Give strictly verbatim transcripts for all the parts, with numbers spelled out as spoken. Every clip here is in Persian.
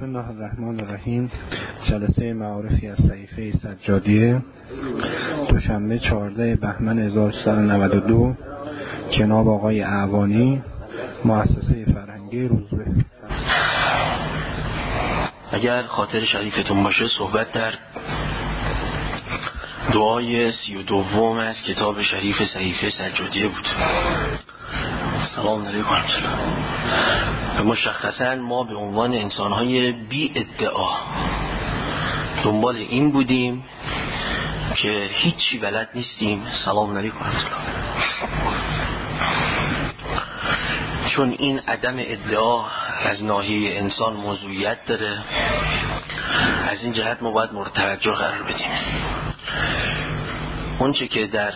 بسم الله الرحمن الرحیم. جلسه معارفی از صحیفه سجادیه، دوشنبه چهاردهم بهمن هزار و سیصد و نود و دو، جناب آقای اعوانی، مؤسسه فرهنگی روزبه. اگر خاطر شریفتون باشه صحبت در دعای سی و دوم از کتاب شریف صحیفه سجادیه بود. سلام علیکم. مشخصا ما به عنوان انسان‌های بی ادعا دنبال این بودیم که هیچی بلد نیستیم. سلام علیکم. چون این عدم ادعا از ناحیه انسان موضوعیت داره، از این جهت ما باید مورد توجه قرار بدیم. اون چه که در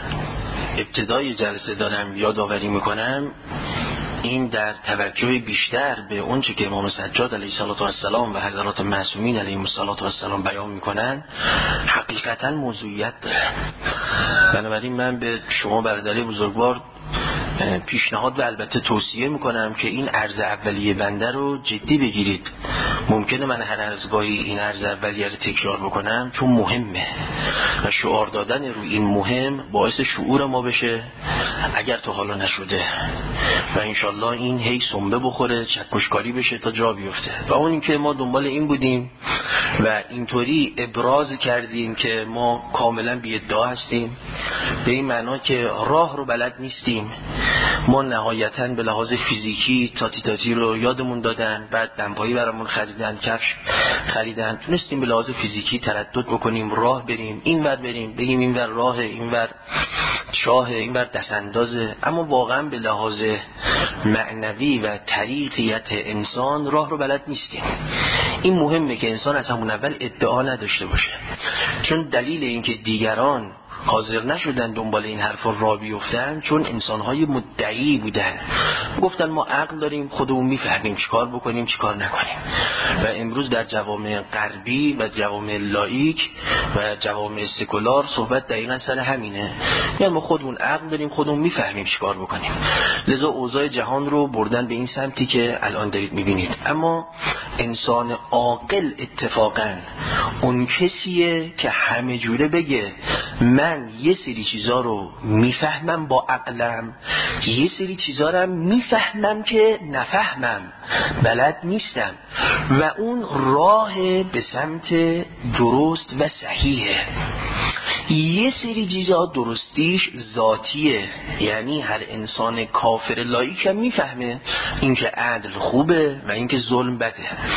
ابتدای جلسه دارم یادآوری میکنم، این در توجه بیشتر به اون چه که امام سجاد علیه السلام و حضرات معصومین علیهم السلام بیان میکنن حقیقتا موضوعیت داره. بنابراین من به شما برادرای بزرگوار پیشنهاد و البته توصیه میکنم که این عرض اولیه بنده رو جدی بگیرید. ممکنه من هر از گاهی این عرض اولیه رو تکرار بکنم چون مهمه و شعار دادن روی این مهم باعث شعور ما بشه اگر تا حالا نشده، و انشالله این هی سنبه بخوره، چکشکاری بشه تا جا بیفته. و اون که ما دنبال این بودیم و اینطوری ابراز کردیم که ما کاملا بی ادعا هستیم، به این معنا که راه رو بلد نیستیم. ما نهایتاً به لحاظ فیزیکی تاتی تاتی رو یادمون دادن، بعد دمپایی برامون خریدن، کفش خریدن، تونستیم به لحاظ فیزیکی تردد بکنیم، راه بریم، این ور بریم، بگیم این ور راه، این ور چاه، این ور دستاندازه. اما واقعاً به لحاظ معنوی و طریقیت انسان راه رو بلد نیستیم. این مهمه که انسان از همون اول ادعا نداشته باشه، چون دلیل این که دیگران حاضر نشدن دنبال این حرفا را بیفتن چون انسانهای مدعی بودن، گفتن ما عقل داریم، خودمون میفهمیم چیکار بکنیم چیکار نکنیم. و امروز در جوامع غربی و جوامع لاییک و جوامع سکولار صحبت دقیقاً سر همینه، یعنی ما خودمون عقل داریم، خودمون میفهمیم چیکار بکنیم. لذا اوضاع جهان رو بردن به این سمتی که الان دارید میبینید. اما انسان عاقل اتفاقاً اون کسیه که همه جوره بگه من یه سری چیزا رو میفهمم با عقلم، یه سری چیزا رو میفهمم که نفهمم، بلد نیستم، و اون راه به سمت درست و صحیحه. یه سری چیزا درستیش ذاتیه، یعنی هر انسان کافر لاییک هم میفهمه اینکه عدل خوبه و اینکه ظلم بده.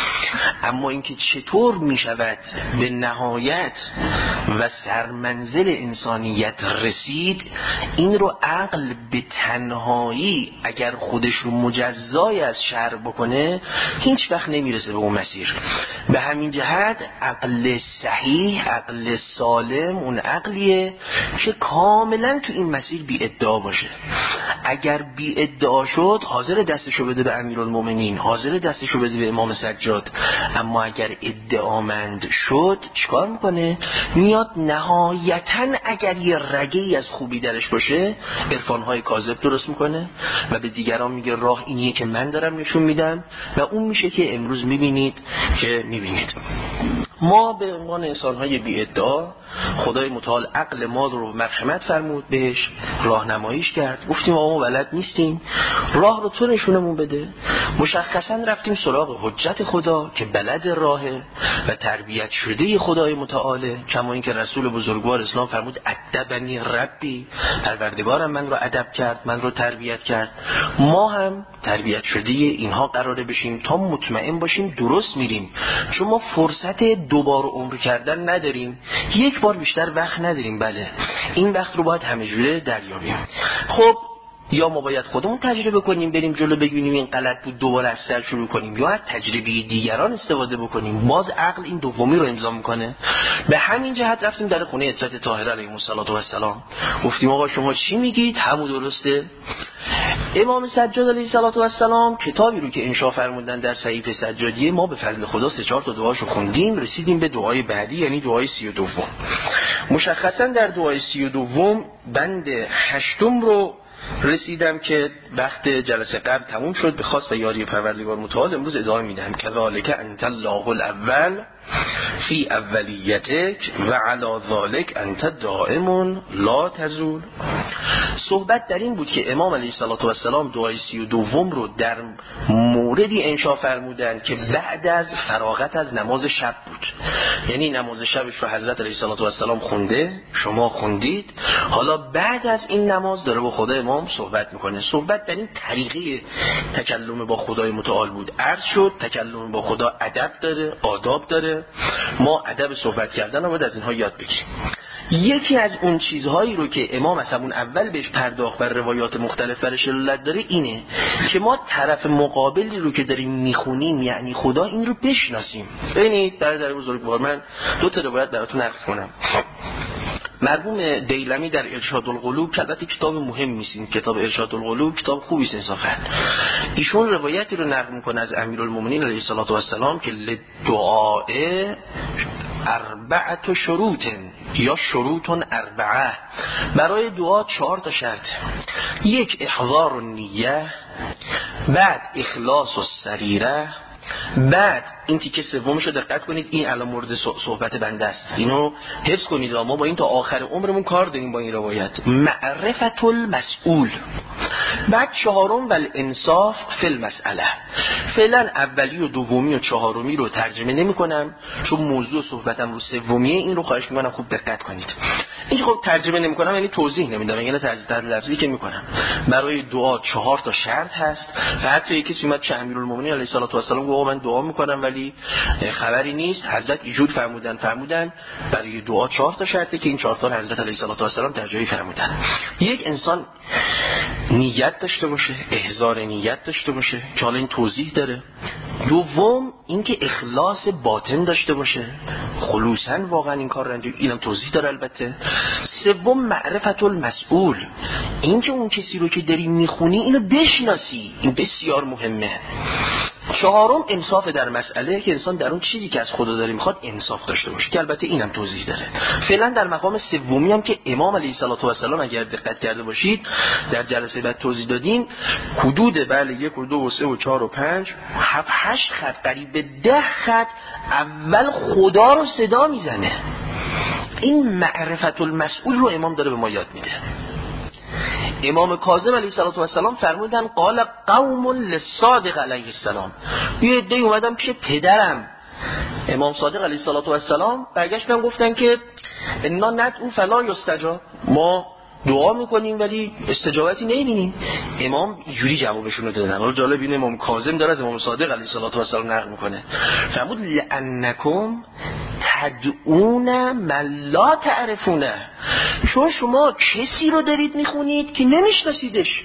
اما اینکه چطور میشود به نهایت و سرمنزل انسانیت رسید، این رو عقل به تنهایی اگر خودش رو مجزای از شر بکنه هیچ وقت نمیرسه به اون مسیر. به همین جهت عقل صحیح، عقل سالم، اون عقلیه که کاملا تو این مسیر بی ادعا باشه. اگر بی ادعا شد حاضر دستشو بده به امیرالمومنین، حاضر دستشو بده به امام سجاد. اما اگر ادعامند شد چیکار میکنه؟ میاد نهایتاً اگر یه رگه‌ای از خوبی درش باشه عرفان‌های کاذب درست میکنه و به دیگران میگه راه اینیه که من دارم نشون میدم، و اون میشه که امروز میبینید که میبینید. ما به عنوان انسان‌های بی ادعا خدای متعال عقل ما رو مرحمت فرمود، بهش راهنماییش کرد. گفتیم آقا ما بلد نیستیم، راه رو تو نشونمون بده. مشخصا رفتیم سراغ حجت خدا که بلد راهه و تربیت شده خدای متعاله، کما اینکه رسول بزرگوار اسلام فرمود ادبنی ربی، پروردگارم من رو ادب کرد، من رو تربیت کرد. ما هم تربیت شده اینها قراره بشیم تا مطمئن باشیم درست میریم، چون ما فرصت دوبار عمر کردن نداریم، یک بار بیشتر وقت نداریم. بله این وقت رو باید همه جوره دریابیم. خب یا ما باید خودمون تجربه کنیم، بریم جلو بگیریم این غلط بود دوباره از سر شروع کنیم، یا از تجربه دیگران استفاده بکنیم. باز عقل این دومی رو امضا میکنه. به همین جهت رفتیم در خونه حضرت طاهره علیهم السلام، گفتیم آقا شما چی میگید؟ همون درسته. امام سجاد علیه السلام کتابی رو که انشا فرمودن در صحیفه سجادیه، ما به فضل خدا سه چهار تا دعاشو خوندیم، رسیدیم به دعای بعدی، یعنی دعای سی و دوم. مشخصا در دعای سی و دوم بند هشتم رو رسیدم که وقت جلسه قبل تموم شد، به خواست و یاری پروردگار متعال امروز ادامه میدم. کذالک انت الله الاول فی اولیتک و علی ذالک انت دائم لا تزول. صحبت در این بود که امام علیه السلام دعای سی و دوم رو در موردی انشا فرمودن که بعد از فراغت از نماز شب بود. یعنی نماز شبش رو حضرت علیه السلام خونده، شما خوندید، حالا بعد از این نماز داره با خدا امام صحبت میکنه. صحبت در این طریقه تکلم با خدای متعال بود. عرض شد تکلم با خدا ادب داره، آداب داره، ما ادب صحبت کردن رو باید از اینها یاد بگیریم. یکی از اون چیزهایی رو که امام از همون اول بهش پرداخت بر روایات مختلف برش دلالت داره اینه که ما طرف مقابلی رو که داریم میخونیم یعنی خدا، این رو بشناسیم. ببینید برادر بزرگوار، من دو تا روایت براتون نقل کنم. مرحوم دیلمی در ارشاد القلوب که البته کتاب مهمی است، کتاب ارشاد القلوب کتاب خوبی است انصافا، ایشون روایتی رو نقل میکنه از امیرالمومنین علیه السلام که لدعاء اربعه شروط یا شروط اربعه، برای دعا چهار تا شرط. یک احضار النیه، بعد اخلاص السریره، بعد این تیکه سومشو دقت کنید، این الان مورد صحبت بنده است، اینو حفظ کنید. ما با این تا آخر عمرمون کار داریم با این روایت. معرفت المسئول. بعد چهارم والانصاف فی المسئله. فعلا اولی و دومی و چهارمی رو ترجمه نمی کنم چون موضوع صحبتم رو سومیه، این رو خواهش میکنم خوب دقت کنید. این خب ترجمه نمی کنم یعنی توضیح نمیدم، یعنی تجزیه لفظی که میکنم. برای دعا چهار تا شرط هست و حتی یکی کسی اومد چه امیرالمومنین علیه السلام گفت من دعا میکنم ولی خبری نیست. حضرت ایجود فرمودن فرمودن برای دعا چهار تا شرطه که این چهار تا حضرت علیه السلام در جایی فرمودن. یک انسان نیت داشته باشه، احضار نیت داشته باشه که حالا این توضیح داره. دوم اینکه اخلاص باطن داشته باشه، خلوصا واقعا این کار رو انجام، اینم توضیح داره البته. سوم معرفت المسئول، اینکه اون کسی رو که داری میخونی اینو بشناسی، این بسیار مهمه. چهارم انصاف در مسئله، که انسان در اون چیزی که از خدا داره میخواد انصاف داشته باشه که البته اینم توضیح داره. فعلا در مقام سومی هم که امام علیه السلام اگر دقت کرده باشید در جلسه بعد توضیح دادیم، حدود بله یک و دو و سه و چهار و پنج هفت هشت خط، قریب به ده خط اول خدا رو صدا میزنه. این معرفت المسئول رو امام داره به ما یاد میده. امام کاظم علیه السلام فرمودن قال قوم للصادق علیه السلام، یه عده اومدن پیش پدرم امام صادق علیه السلام، برگشتن گفتن که انا ندعو فلا یستجاب، ما دعا میکنیم ولی استجابتی نمیبینیم. امام جوری جوابشون رو دادن. حالا جالب اینه امام کاظم داره از امام صادق علیه السلام نقل میکنه، فرمود لانکم تدعون من لا تعرفونه، چون شما کسی رو دارید میخونید که نمیشناسیدش.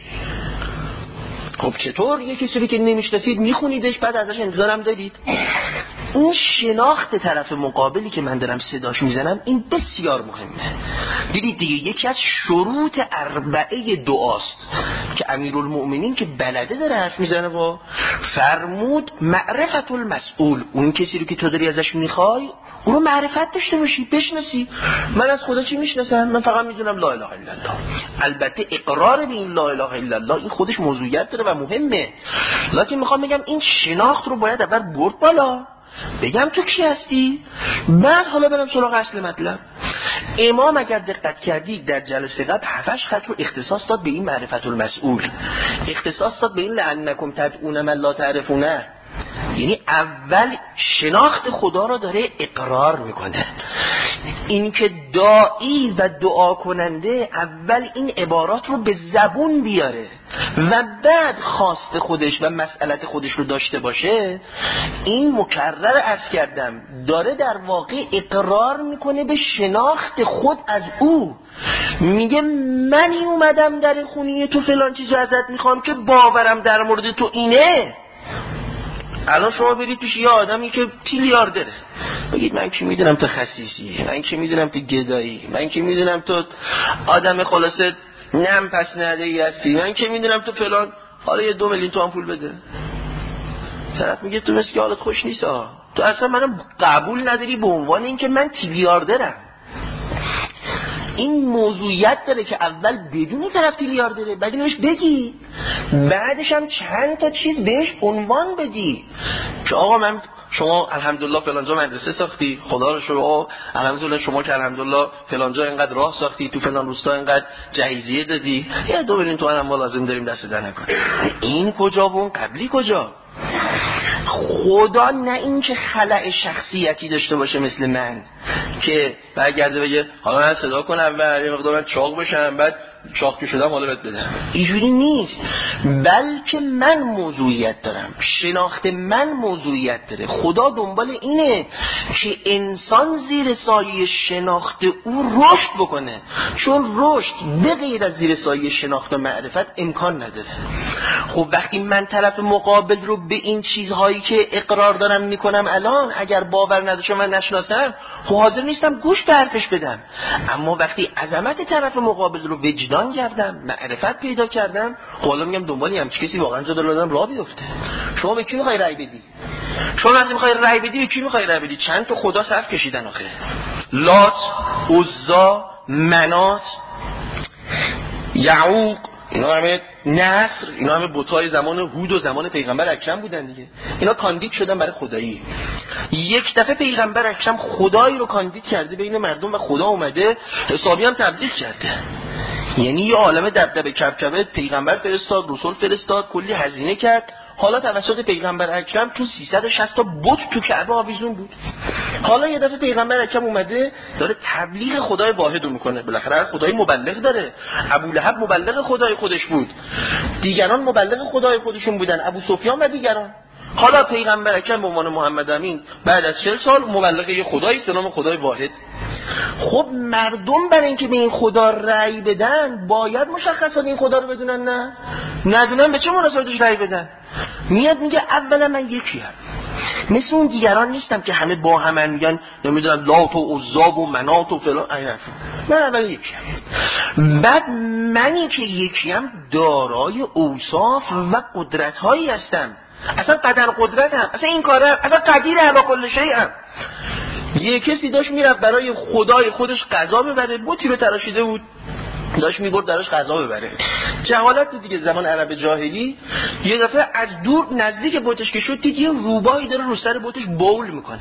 خب چطور یه کسی رو که نمیشناسید میخونیدش بعد ازش انتظارم دارید؟ اون شناخت طرف مقابلی که من دارم صداش میزنم این بسیار مهمه. دیدید دیگه یکی از شروط اربعه دعاست که امیرالمؤمنین که بلده داره حرف میزنه و فرمود معرفت المسئول، اون کسی رو که تو داری ازش میخوای اون رو معرفت داشته باشی، بشناسی. من از خدا چی میشناسم؟ من فقط میدونم لا اله الا الله. البته اقرار به این لا اله الا الله این خودش موضوعیت داره و مهمه، لکن میخوام بگم این شناخت رو باید اول برد بالا، بگم تو کی هستی، بعد حالا برم سراغ اصل مطلب. امام اگر دقت کردی در جلسه قبل هفتش خط رو اختصاص داد به این معرفت المسئول، اختصاص داد به این لعنکم تدعون من لا تعرفونه، یعنی اول شناخت خدا رو داره اقرار میکنه. این که داعی و دعا کننده اول این عبارات رو به زبون بیاره و بعد خواست خودش و مسئلت خودش رو داشته باشه، این مکرر عرض کردم داره در واقع اقرار میکنه به شناخت خود از او. میگه منی اومدم در خونی تو فلان چیزو ازت میخوام که باورم در مورد تو اینه. الان شما برید پیش یه آدمی که تریلیاردره، بگید من که میدونم تو خسیسی، من که میدونم تو گدایی، من که میدونم تو آدم خلاصه نم پس ندهی هستی، من که میدونم تو فلان، حالا یه دو میلیون تومان پول بده. طرف میگه تو مثل که حالت خوش نیست ها، تو اصلا منو قبول نداری به عنوان اینکه من تریلیاردرم. این موضوعیت داره که اول بدون طرف تریلیاردره، بعد اینوش بگی، بعدش هم چند تا چیز بهش عنوان بدی که آقا من شما الحمدلله فلانجا مدرسه ساختی، خدا رو شکر الحمدلله شما که الحمدلله فلانجا اینقدر راه ساختی، تو فلان روستا اینقدر جهیزیه دادی، یه دو بریم تو هم لازم داریم دست در نکن. این کجا و اون قبلی کجا؟ خدا نه این که خلأ شخصیتی داشته باشه مثل من که برگرده بگه حالا من صدا کنم اول یه مقدار من چاق بشم بعد چاق که شدم حالا بهت بدم. اینجوری نیست، بلکه من موضوعیت دارم، شناخت من موضوعیت داره. خدا دنبال اینه که انسان زیر سایه شناخت او رشد بکنه، چون رشد به غیر از زیر سایه شناخت و معرفت امکان نداره. خب وقتی من طرف مقابل رو به این چیزهایی که اقرار دارم میکنم الان اگر باور نداشتم من نشناسم، خب حاضر نیستم گوش به حرفش بدم. اما وقتی عظمت طرف مقابل رو وجدان کردم، معرفت پیدا کردم، خب حالا میگم دنبالی هم چه کسی واقعا جا داره راه بیفته. شما به کی میخوای رأی بدی؟ شما وقتی میخوای رأی بدی به کی میخوای رأی بدی؟ چند تا خدا صف کشیدن آخه، لات، عزا، منات، یعوق، اینا همه نصر، اینا همه بتای زمان هود و زمان پیغمبر اکرم بودن دیگه. اینا کاندید شدن برای خدایی. یک دفعه پیغمبر اکرم خدایی رو کاندید کرده بین مردم و خدا اومده حسابی هم تبلیغ کرده. یعنی یه عالمه دبدبه کبکبه پیغمبر فرستاد، رسول فرستاد، کلی هزینه کرد. حالا توسط پیغمبر اکرم تو سیصد و شصت تا بت تو کعبه آویزون بود. حالا یه دفعه پیغمبر اکرم اومده داره تبلیغ خدای واحد رو میکنه. بالاخره خدای مبلغ داره. ابولهب مبلغ خدای خودش بود، دیگران مبلغ خدای خودشون بودن، ابو سفیان و دیگران. حالا پیغمبر اکرم به عنوان محمد امین بعد از چهل سال مبلغ یه خدایی است به نام خدای واحد. خب مردم برای اینکه به این خدا رأی بدن باید مشخصات این خدا رو بدونن، نه ندونن به چه مناسبتش رأی بدن؟ میاد میگه اولا من یکیم، مثل اون دیگران نیستم که همه با همن میگن نمیدونم لات و عزا و منات و فلان. من اول یکیم، بعد منی که یکیم دارای اوصاف و قدرت هایی هستم، اصلا قدر قدرتم، اصلا این کارم، اصلا قدیر علا کل شیء. یه کسی داشت میرفت برای خدای خودش قضا ببره، بتی رو تراشیده بود داشت میبرد دراش قضا ببره. جهالت بود دیگه، زمان عرب جاهلی. یه دفعه از دور نزدیک بتش که شد دید یه روباهی داره رو سر بتش بول میکنه.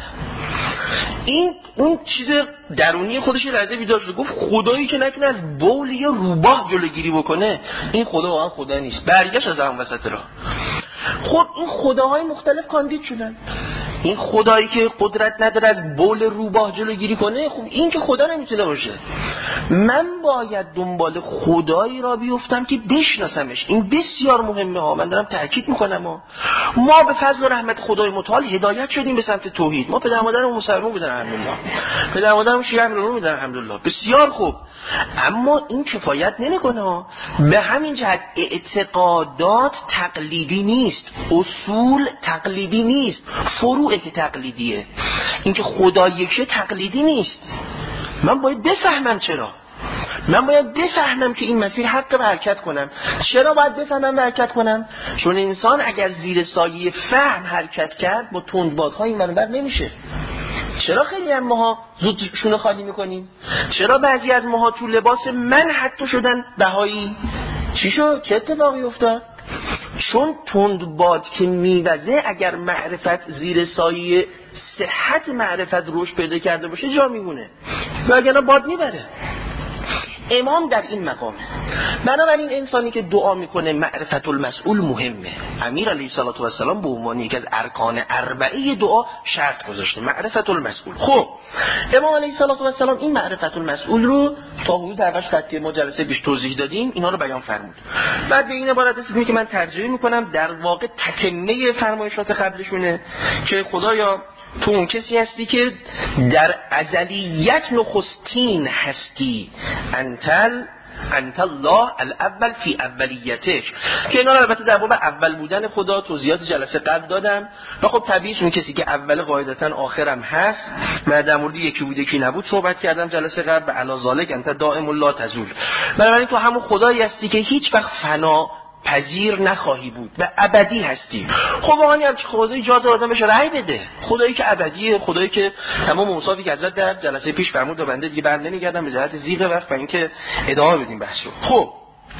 این اون چیز درونی خودش لرزه بیدار شد، گفت خدایی که نتونه از بول یه روباه جلوگیری بکنه این خدا واقعا خدا نیست. برگشت از اون وسط راه. خب این خداهای مختلف کاندید شدن. این خدایی که قدرت نداره از بول روباه جلوگیری کنه، خب این که خدا نمیتونه باشه. من باید دنبال خدایی را بیفتم که بشناسمش. این بسیار مهمه ها، من دارم تاکید میکنم ها. ما به فضل و رحمت خدای متعال هدایت شدیم به سمت توحید. ما پدر مادرمون مسلمان بودن الحمدلله، پدر مادرمون شیعه امیرالمومنین بودن الحمدلله، بسیار خوب. اما این کفایت نمیکنه ها. به همین جهت اعتقادات تقلیدی نیست، اصول تقلیدی نیست، فروع که تقلیدیه. این که خدا یکیه تقلیدی نیست. من باید بفهمم چرا، من باید بفهمم که این مسیر حق به حرکت کنم. چرا باید بفهمم و حرکت کنم؟ چون انسان اگر زیر سایه فهم حرکت کرد با تندبادها این منبر نمیشه. چرا خیلی از ماها زود شونه خالی میکنیم؟ چرا بعضی از ماها تو لباس من حتی شدن بهایی؟ چی شد؟ چه اتفاقی افتاد؟ چون تندباد که میوزه اگر معرفت زیر سایه صحت معرفت روش پیدا کرده باشه جا میمونه، وگرنه باد میبره. امام در این مقامه. بنابراین انسانی که دعا میکنه معرفت المسئول مهمه. امیر علیه الصلوة و السلام به عنوان یکی از ارکان اربعه دعا شرط گذاشته معرفت المسئول. خب امام علیه الصلوة و السلام این معرفت المسئول رو تا حدود درش خطی ما جلسه بیش توضیح دادیم، اینا رو بیان فرمود. بعد به این عبارت رسیدیم که من ترجمه میکنم، در واقع تکمه فرمایشات قبلشونه که خدایا تو اون کسی هستی که در ازلیت نخستین هستی، انتل انت الله الاول فی اولیتک، که اینا البته در باب اول بودن خدا توضیحات جلسه قبل دادم. و خب طبیعی اون کسی که اول قاعدتا آخرم هست، من در مورد یکی بوده کی نبود صحبت کردم جلسه قبل. به علا ذالک انت دائم لا تزول. بنابراین تو همون خدایی هستی که هیچ وقت فنا پذیر نخواهی بود و ابدی هستی. خب واقعا هم خدایی جا داره آدم بشه رأی بده. خدایی که ابدیه، خدایی که تمام اوصافی که حضرت در جلسه پیش فرمود و بنده دیگه بر نمیگردم به جهت زیغ وقت و اینکه ادامه بدیم بحثو. خب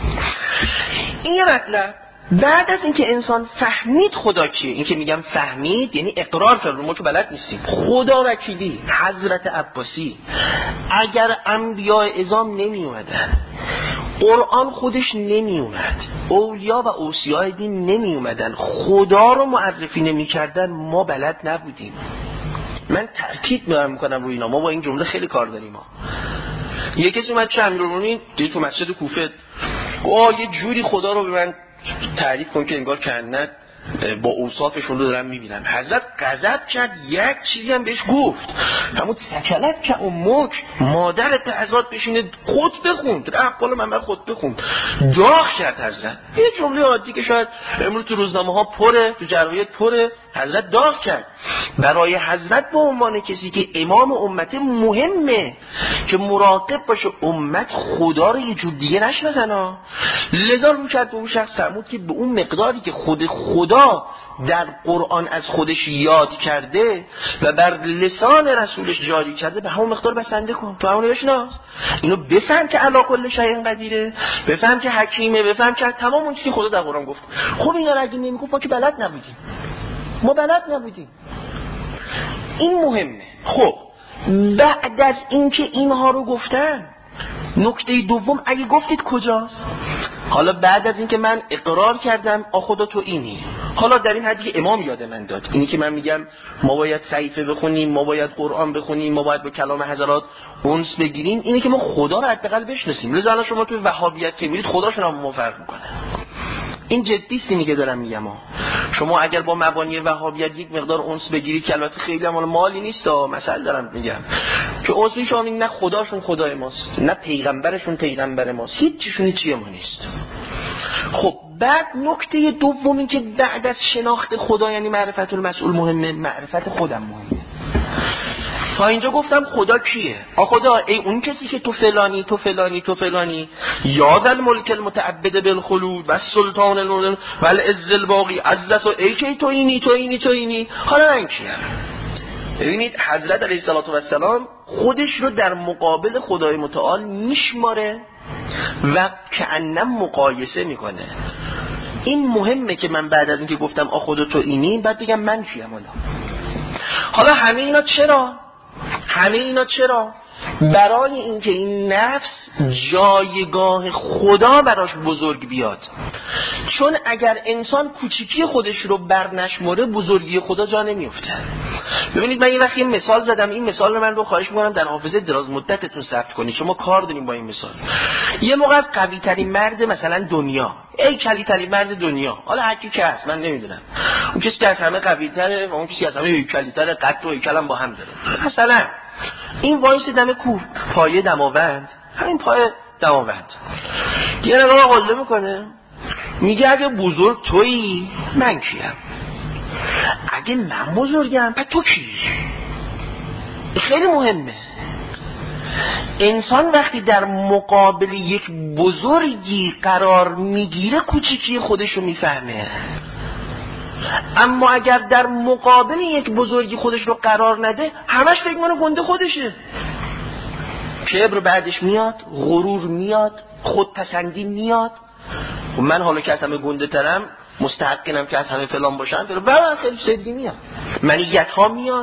این یه مطلب. بعد از اینکه انسان فهمید خدا کیه، این که میگم فهمید یعنی اقرار کرد، ما که بلد نیستیم. خدا وکیلی حضرت عباسی اگر انبیاء اعظام نمی اومدن، قرآن خودش نمی اومد، اولیا و اوصیاء دین نمی اومدن، خدا رو معرفی نمی کردن، ما بلد نبودیم. من تأکید میکنم روی اینا، ما با این جمله خیلی کار داریم. ما یه کسی اومد چه امیرالمومنین دید تو مسجد کوفه، آه یه جوری خدا رو به من تعریف کن که انگار کهنت با اوصافشون رو دارم میبینم. حضرت غضب کرد، یک چیزی هم بهش گفت، همون سکنت که امک مادرت حضرت بشینه خود بخوند، اقبال من خود بخوند، داغ کرد حضرت. یه جمله عادی که شاید امروز تو روزنامه ها پره، تو جراید پره، حضرت داغ کرد. برای حضرت به عنوان کسی که امام امت مهمه که مراقب باشه امت خدا رو یه جور دیگه نشناسن، لذا رو کرد به اون شخص فرمود که به اون مقداری که خود خدا در قرآن از خودش یاد کرده و بر لسان رسولش جاری کرده به همون مقدار بسنده کن، تو همونه بشناس، اینو بفهم که علی کل شیء قدیره، بفهم که حکیمه، بفهم که تمام اون چیزی که خدا در قرآن گفت. خب اینا رو اگه نمیگفت ما که بلد نبودیم، ما بلد نبودیم. این مهمه. خب بعد از اینکه اینها رو گفتن، نکته دوم اگه گفتید کجاست؟ حالا بعد از اینکه من اقرار کردم آ خدا تو اینی، حالا در این حدی که امام یاد من داد، اینی که من میگم ما باید صحیفه بخونیم، ما باید قرآن بخونیم، ما باید با کلام حضرات انس بگیریم، اینی که ما خدا رو حداقل بشناسیم. لذا شما تو وهابیت که میرید خداشون هم ما فرق میکنه. این جدی است اینی که دارم میگم. ها شما اگر با مبانی وهابیت یک مقدار انس بگیرید که البته خیلی هم مالی نیست، مثلا دارم میگم که انس شما نه خداشون خدای ماست، نه پیغمبرشون پیغمبر ماست، هیچ چیشون هیچی ما نیست. خب بعد نکته دومی که بعد از شناخت خدا یعنی معرفت المسئول مهمه، معرفت خودم مهمه. تا اینجا گفتم خدا کیه؟ آ خدا ای اون کسی که تو فلانی تو فلانی تو فلانی، یاد الملک المتعبد بالخلود و سلطان الملک و العز الباقی عزت، و ای که تو اینی تو اینی تو اینی. حالا من کیم؟ ببینید حضرت علیه السلام خودش رو در مقابل خدای متعال میشماره و کأنم مقایسه میکنه. این مهمه که من بعد از اینکه گفتم آ خدا تو اینی، بعد بگم من کیم. حالا حالا همه اینا چرا؟ همه اینا چرا؟ برای اینکه این نفس جایگاه خدا براش بزرگ بیاد. چون اگر انسان کوچیکی خودش رو برنشمره، بزرگی خدا جا نمیفته. ببینید من یه وقت یه مثال زدم، این مثال رو من رو خواهش میکنم در حافظه دراز مدتتون ثبت کنید، شما کار داریم با این مثال. یه موقع قوی ترین مرد مثلا دنیا، ای کلی ترین مرد دنیا، حالا هر کی که هست من نمیدونم، اون کسی که از همه قوی تره و اون کسی که از همه کلی تره، قد و هیکل هم با هم داره. مثلا این وایس دم کوه، پایه دماوند، همین پایه دماوند، یه نگاه قله میکنه، میگه اگه بزرگ تویی من کیم؟ اگه من بزرگم پس تو کی؟ خیلی مهمه. انسان وقتی در مقابل یک بزرگی قرار میگیره کوچیکی خودش رو میفهمه، اما اگر در مقابل یک بزرگی خودش رو قرار نده، همش فکر کنه گنده خودشه. کبر بعدش میاد، غرور میاد، خودپسندی میاد. و من حالا که از همه گنده ترم، مستحقینم که از همه فلان باشم، برای خیلی سدگی میاد، منیت ها میاد.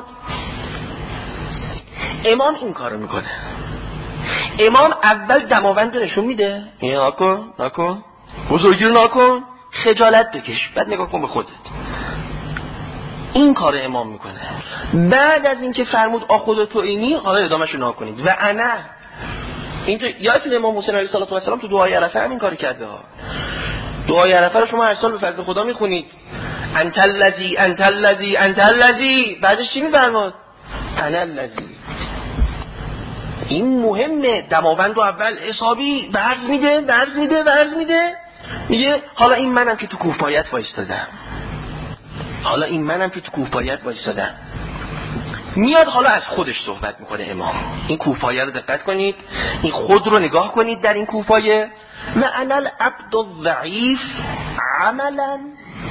امام این کارو میکنه. امام اول دماوند نشون میده، نکن نکن بزرگی رو نکن، خجالت بکش، بعد نگاه کن به خودت. این کار امام میکنه. بعد از اینکه فرمود آ خدا تو اینی، حالا ادامهشو نگاه کنید. و انا این تو یادتون امام حسین علیه السلام تو دعای عرفه همین کاری کرده ها. دعای عرفه رو شما هر سال به فضل خدا میخونید، انت الذی انت الذی انت الذی، بعدش چی میفرماد؟ انا الذی. این مهمه. دماوند رو اول حسابی برز میده برز میده برز میده، میگه حالا این منم که تو کوفایت وایستادم، حالا این منم که تو کوفایت وایستادم. میاد حالا از خودش صحبت میکنه امام. این کوفایه رو دقت کنید، این خود رو نگاه کنید در این کوفایه. و انا العبد الضعیف عملا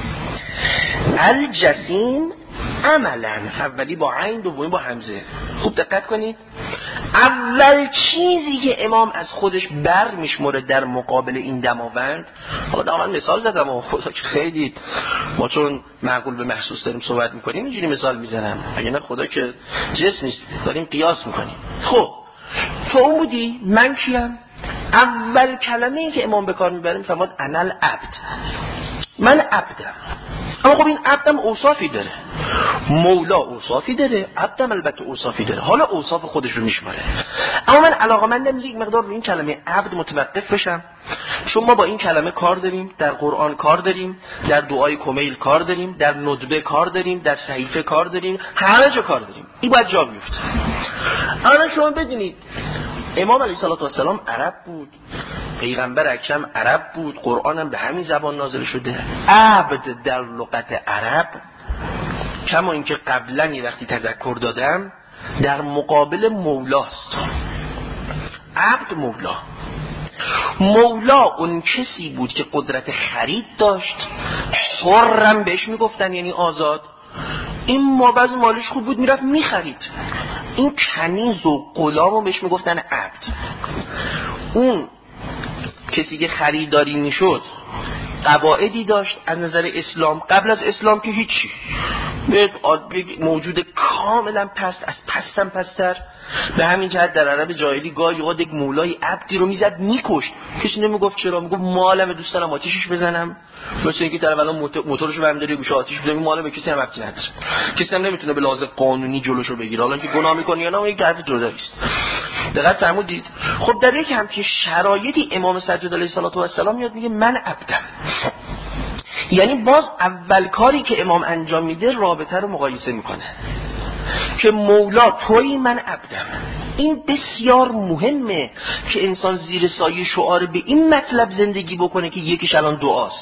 الجسیم عملا. اولی با عین، دومی با همزه. خوب دقت کنید. اول چیزی که امام از خودش بر میشمره در مقابل این دماوند، حالا در من مثال زدم و خدا که خیلی ما چون معقول به محسوس داریم صحبت میکنیم اینجوری مثال میزنم، اگه نه خدا که جسم نیست داریم قیاس میکنیم. خب تو اون بودی، من کیم؟ اول کلمه ای که امام به کار میبره میفرماد انا العبد، من عبدم. اما خب این عبدم اوصافی داره، مولا اوصافی داره، عبدم البته اوصافی داره. حالا اوصاف خودش رو میشماره. اما من علاقه‌مندم یک مقدار رو این کلمه عبد متوقف بشم، چون ما با این کلمه کار داریم، در قرآن کار داریم، در دعای کمیل کار داریم، در ندبه کار داریم، در صحیفه کار داریم، همه جا کار داریم. این باید جا بیفته. الان شما بدونید امام علیه السلام عرب بود، پیغمبر اکرم عرب بود، قرآن هم به همین زبان نازل شده. عبد در لغت عرب، کما اینکه قبلا یه وقتی تذکر دادم، در مقابل مولاست. عبد مولا. مولا اون کسی بود که قدرت خرید داشت، حرم بهش میگفتن یعنی آزاد. این ما بعضی مالش خوب بود میرفت میخرید. این کنیز و غلامو بهش میگفتن عبد. اون کسی که خریداری میشد قواعدی داشت از نظر اسلام، قبل از اسلام که هیچی، موجود کاملا پست، از پستم پستر. به همین جهت در عرب جاهلی گاهی اوقات یک مولای عبدی رو میزد میکشت، کسی نمیگفت چرا، میگفت مالم دوست دارم آتیشش بزنم، مثل اینکه طرف الان موتورشو برمی داره گوشه آتیش بزنه، مالم به کسی هم ربطی نداره، کسی هم نمیتونه به لحاظ قانونی جلوشو بگیره، حالا که گناه میکنه یا نه اون یک حرف جدا است. دقت فرمودید؟ خب در یک همچین شرایطی امام سجاد علیه السلام میاد میگه من عبدم. یعنی باز اول کاری که امام انجام میده رابطه رو مقایسه میکنه که مولا تویی من عبدم. این بسیار مهمه که انسان زیر سایه شعار به این مطلب زندگی بکنه که یکیش الان دعاست.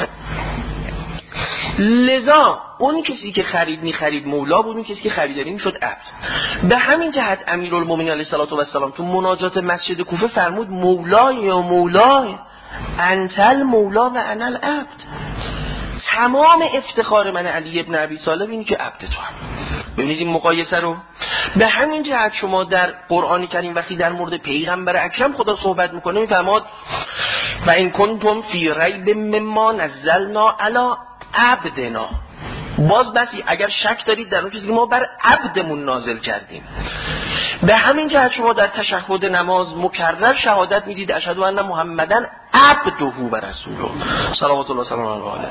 لذا اون کسی که خرید می خرید مولا بود، اون کسی که خریداری می شد عبد. به همین جهت امیرالمومنین علیه السلام تو مناجات مسجد کوفه فرمود مولای یا مولای انتل مولا و انا العبد. تمام افتخار من علی ابن ابی طالب اینه که عبد تو هم. ببینید این مقایسه رو. به همین جهت شما در قرآن کریم وقتی در مورد پیغمبر اکرم خدا صحبت میکنه میفرماد و این کنتم فی ریب مما نزلنا علی عبدنا. باز بسی اگر شک دارید در اون چیزی که ما بر عبدمون نازل کردیم. به همین جهت شما در تشهد نماز مکرر شهادت میدید اشهد ان محمدن عبده و رسوله صلوات الله سلام علیه.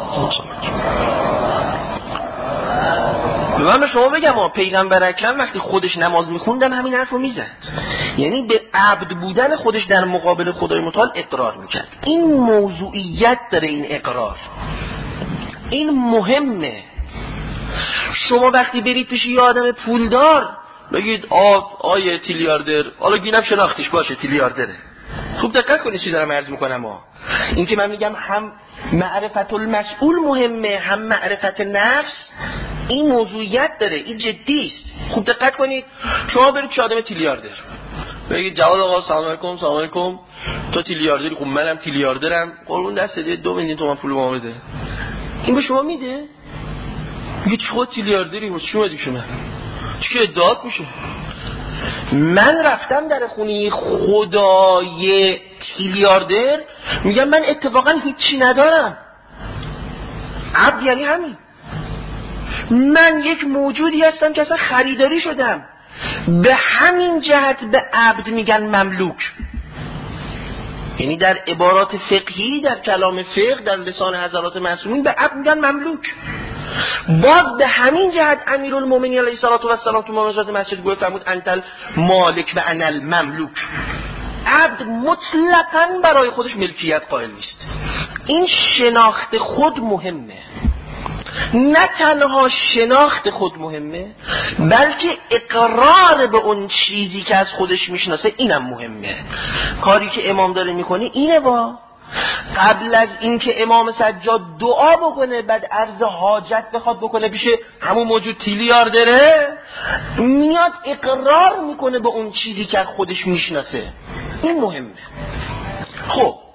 من به شما بگم ما پیغمبر اکرم وقتی خودش نماز میخوندن همین حرف رو میزد، یعنی به عبد بودن خودش در مقابل خدای متعال اقرار میکرد. این موضوعیت داره، این اقرار، این مهمه. شما وقتی برید پیش یه آدم پولدار بگید آ آیه تیلیاردر، حالا گینم شناختیش باشه تیلیاردره، خوب دقت کنید چی دارم عرض میکنم. ها این که من میگم هم معرفت المسئول مهمه هم معرفت نفس، این موضوعیت داره، این جدی است. خوب دقت کنید. شما برید چه آدم تیلیاردر بگید جواد آقا سلام علیکم سلام علیکم تو تیلیاردری، خب منم تیلیاردرم، قربون دست دید دو میلیون تومان پول ما بده. این به شما میده؟ میگه چه تیلیاردری واسه چی اومدی شما؟ چی ادعات میشه؟ من رفتم در خونه خدای تیلیاردر میگم من اتفاقا هیچی ندارم. عبد یعنی همین، من یک موجودی هستم که اصلا خریداری شدم. به همین جهت به عبد میگن مملوک، یعنی در عبارات فقهی در کلام فقه در لسان حضرات معصومین به عبد میگن مملوک. باز به همین جهت امیرالمومنین علیه السلام تو مناجات مسجد گفت فرمود انتل مالک و انا المملوک. عبد مطلقاً برای خودش ملکیت قائل نیست. این شناخت خود مهمه. نه تنها شناخت خود مهمه بلکه اقرار به اون چیزی که از خودش میشناسه اینم مهمه. کاری که امام داره میکنه اینه، با قبل از اینکه امام سجاد دعا بکنه بعد عرض حاجت بخواد بکنه پیش همون موجود تیلیاردره، میاد اقرار میکنه به اون چیزی که از خودش میشناسه. این مهمه. خب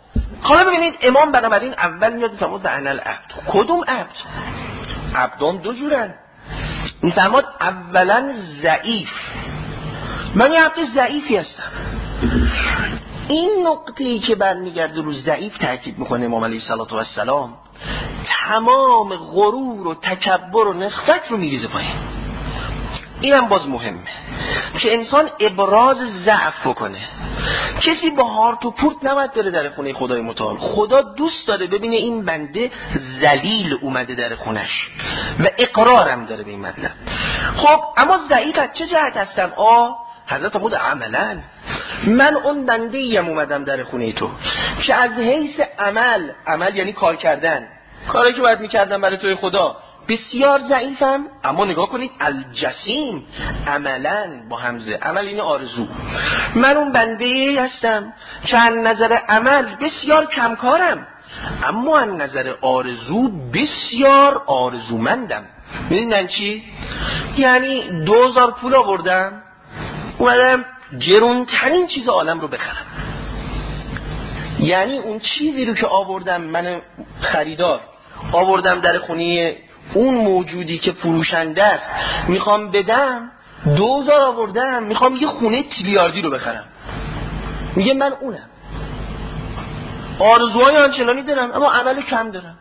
حالا ببینید امام بنابراین اول میاد میفرماد انا العبد. کدوم عبد؟ عبدان دو جورن. میفرماد اولا ضعیف، من یه عبد ضعیفی هستم. این نقطه‌ای که برمیگرده رو ضعیف تاکید میکنه امام علیه الصلوة و السلام، تمام غرور و تکبر و نخوت رو میریزه پایین. اینم باز مهمه که انسان ابراز ضعف بکنه. کسی با هارت و پورت نباید بره در خونه خدای متعال. خدا دوست داره ببینه این بنده ذلیل اومده در خونش و اقرارم داره به این مطلب. خب اما ضعیف از چه جهت هستم؟ آه حضرت بود عملا من اون بنده ایم اومدم در خونه تو که از حیث عمل، عمل یعنی کار کردن، کاری که باید میکردم برای توی خدا، بسیار ضعیفم. اما نگاه کنید الجسیم، عملا با همزه، عمل این آرزو، من اون بنده هستم که از نظر عمل بسیار کمکارم، اما از نظر آرزو بسیار آرزومندم. میدونن چی؟ یعنی دوزار پول آوردم اومدم گرونترین چیز عالم رو بخرم. یعنی اون چیزی رو که آوردم من خریدار آوردم در خونه اون موجودی که فروشنده است میخوام بدم، دوزار آوردم میخوام یه خونه تریلیاردی رو بخرم. میگه من اونم، آرزوهای آنچنانی دارم اما عمل کم دارم.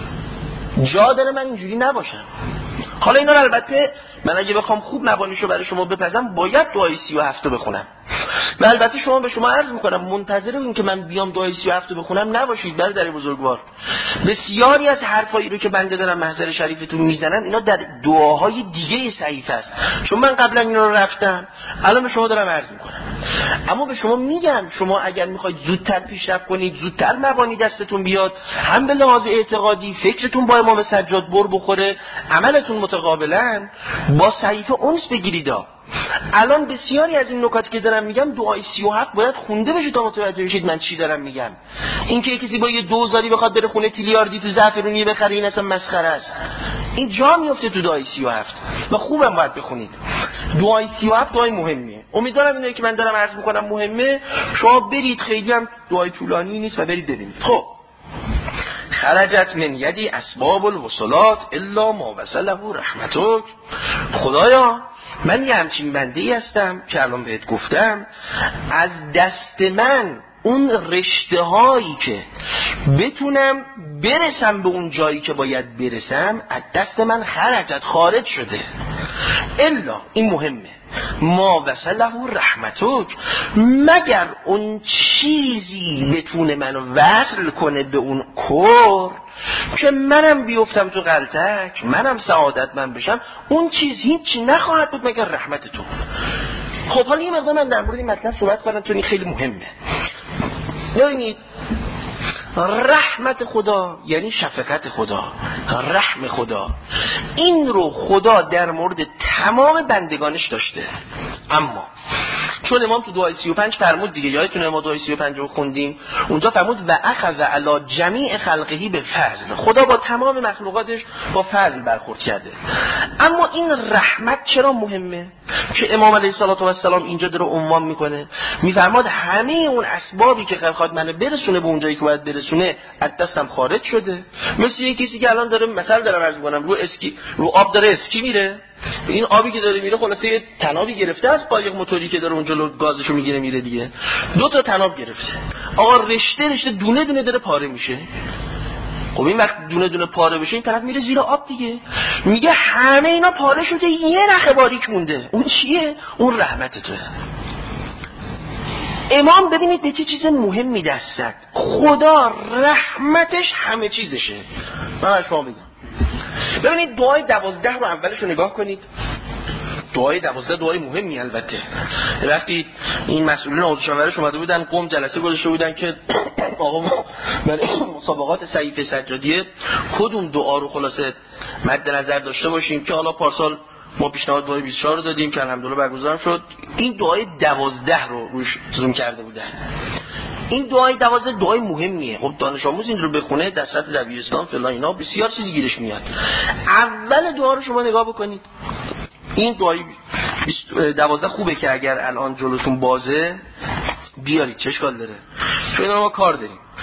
جا داره من اینجوری نباشم. حالا اینا رو البته من اگه بخوام خوب مبانیشو برای شما بپزم باید دعای سی و هفت بخونم و البته شما به شما عرض میکنم منتظر این که من بیام دعای سی و هفت بخونم نباشید برادر بزرگوار. بسیاری از حرفایی رو که بنده دارم محضر شریفتون میزنن اینا در دعاهای دیگه صحیح است، چون من قبلا اینا رو رفتم الان به شما دارم عرض میکنم. اما به شما میگم شما اگر میخواید زودتر پیشرفت کنید، زودتر مبانی دستتون بیاد، هم به لحاظ اعتقادی فکرتون با امام سجاد بر بخوره، عملتون متقابلا، با صحیفه اونس بگیرید. الان بسیاری از این نکاتی که دارم میگم دعای سی و هفت باید خونده بشه تا متوجه بشید من چی دارم میگم. این که کسی با یه دوزاری بخواد بره خونه تریلیاردی تو زعفرونی بخره این اصلا مسخره است. این جا میفته تو دعای سی و هفت و خوبم باید بخونید. دعای سی و هفت دعای مهمیه. امیدوارم اینایی که من دارم عرض میکنم مهمه، شما برید، خیلی هم دعای طولانی نیست و برید ببینید. خب خرجت من یدی اسباب الوصلات الا ما وصله رحمتک. خدایا من یه همچین بنده‌ای هستم که الان بهت گفتم، از دست من اون رشته هایی که بتونم برسم به اون جایی که باید برسم از دست من خرجت، خارج شده. الا این مهمه، ما وصله رحمتک، مگر اون چیزی بتونه منو وصل کنه به اون کور که منم بیفتم تو غلطک، منم سعادت من بشم، اون چیز هیچی نخواهد بود مگر رحمت تو. خب حالا یه مقدار من در مورد این مطلب صحبت کنم چون این خیلی مهمه. ببینید رحمت خدا یعنی شفقت خدا، رحم خدا، این رو خدا در مورد تمام بندگانش داشته. اما چون امام تو دعای سی و پنج فرمود دیگه، یادتونه ما دعای سی و پنج رو خوندیم، اونجا فرمود و اخذ علی جمیع خلقه به فضل، خدا با تمام مخلوقاتش با فضل برخورد کرده. اما این رحمت چرا مهمه که امام علیه الصلوة و السلام اینجا داره عنوان میکنه؟ میفرماد همه اون اسبابی که خواهد منو برسونه به اونجایی که باید برسونه از دستم خارج شده. مثل یه کسی که الان داره مثلا دارم عرض میکنم رو اسکی، رو آب داره اسکی میره، این آبی که داره میره خلاصه یه تنابی گرفته از قایق موتوری که داره اونجا گازشو میگیره میره دیگه، دو تا تناب گرفته، آقا رشته رشته دونه دونه داره پاره میشه. خب این وقت دونه دونه پاره بشه این طرف میره زیر آب دیگه. میگه همه اینا پاره شده، یه نخ باریک مونده، اون چیه؟ اون رحمت توه. امام ببینید به چه چیز مهمی دست زد. خدا رحمتش همه چیزشه. من شما بگم ببینید دعای دوازده رو اولش رو نگاه کنید. دعای دوازده دعای مهمی البته. وقتی این مسئولین آموزش‌آموزش اومده بودن قم جلسه گذاشته بودن که آقا برای مسابقات صحیفه سجادیه کدوم دعا رو خلاصه مد نظر داشته باشیم که حالا پارسال ما پیشنهاد دعای بیست و چهار رو دادیم که الحمدلله برگزار شد. این دعای دوازده رو روش زوم کرده بودن. این دعای دوازده دعای مهمیه. خب دانش آموز این رو بخونه در سطح دبیرستان فلان اینا بسیار چیزی گیرش میاد. اول دعا رو شما نگاه بکنید. این دعای دوازده خوبه که اگر الان جلوتون بازه بیارید، چه اشکال داره؟ چون اینا ما کار داریم.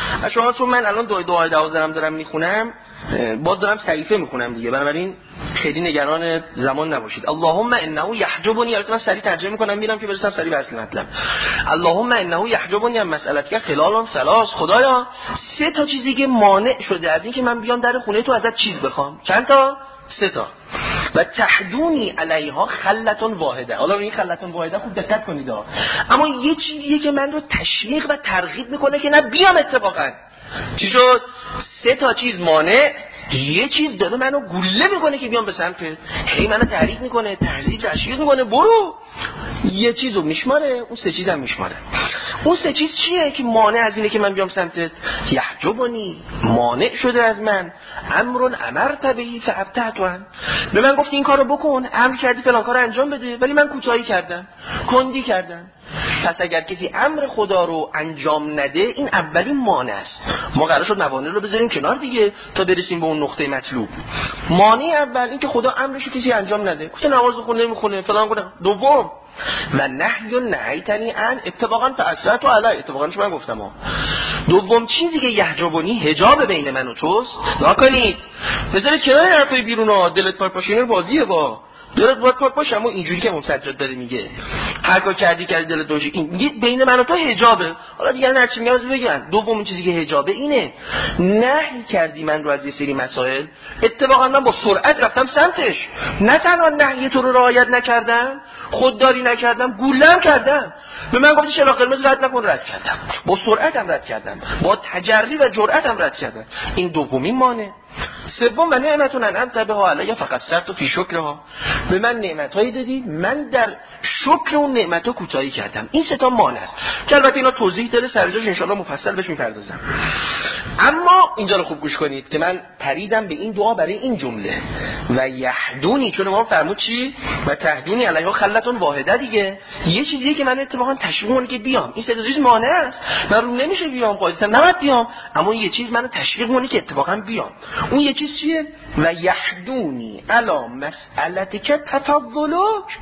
شما چون من الان دعای دعای دوازدهم دارم میخونم، باز دارم صحیفه میخونم دیگه، بنابراین خیلی نگران زمان نباشید. اللهم انه یحجبنی، البته من سریع ترجمه میکنم میرم که برسم سریع به اصل مطلب. اللهم انه یحجبنی عن مسئلتک خلال ثلاث، خدایا سه تا چیزی که مانع شده از این که من بیام در خونه تو ازت چیز بخوام. چند تا؟ سه تا. و تحدونی علیها خلتون واحده. حالا این خلتون واحده خوب دقت کنید ها. اما یه چیزیه که من رو تشویق و ترغیب میکنه که نه بیام اتفاقا. چی شد؟ سه تا چیز مانع، یه چیز داره منو گوله میکنه که بیام به سمت، هی منو تحریک میکنه، تحریک تشویق میکنه برو. یه چیزو میشماره، اون سه چیزم میشماره. اون سه چیز چیه که مانع از اینه که من بیام سمتت؟ یحجبنی، مانع شده از من. امرون امرت بهی فابطأت عنه، به من گفتی این کارو بکن، امر کردی فلان کارو انجام بده، ولی من کوتاهی کردم، کندی کردم. پس اگر کسی امر خدا رو انجام نده، این اولین مانع است. ما قرار شد موانع رو بذاریم کنار دیگه تا برسیم به اون نقطه مطلوب. مانع اول این که خدا امرش رو کسی انجام نده، گفت نماز خونه نمیخونه فلان کنه. دوم و نهی نهیتنی عن اتفاقا تأثرت علی، اتفاقا شما گفتم ها. دوم چیزی که یحجبنی، حجاب بین من و توست، نکنید بذارید کنار حرفای بیرون، دلت پاک پاشینه بازیه با دلت باید پاک باشه. اما اینجوری که امام سجاد داره میگه هر کار کردی کردی دلت دوجی، این میگه بین من و تو حجابه. حالا دیگه هر چی میگم بگن. دومین چیزی که حجابه اینه نهی کردی من رو از یه سری مسائل، اتفاقا من با سرعت رفتم سمتش، نه تنها نهی تو رو رعایت نکردم، خودداری نکردم، گولم کردم. به من گفتی چرا قرمز رد نکن، رد کردم، با سرعتم رد کردم، با تجری و جرأتم رد کردم. این دومین مانع. سوم و نعمتون انعمت بها علی فقصرت فی شکرها، به من نعمتایی دادی، من در شکر اون نعمتو کوتاهی کردم. این سه تا مانع است که البته اینا توضیح داره، سرجاش ان شاء الله مفصل بهش میپردازم. اما اینجا رو خوب گوش کنید که من پریدم به این دعا برای این جمله و یحدونی، چون ما فرمود چی؟ و تهدونی علیها خلتون واحده دیگه. یه چیزیه که من اتفاقا تشویق کنه که بیام. این سه تا چیز مانع است، من رو نمیشه بیام، قاعدتا نباید بیام، اما یه چیز منو تشویق کنه که اتفاقا بیام. اون یه چیز چیه؟ و یحدونی علی مسئلتک تفضلک،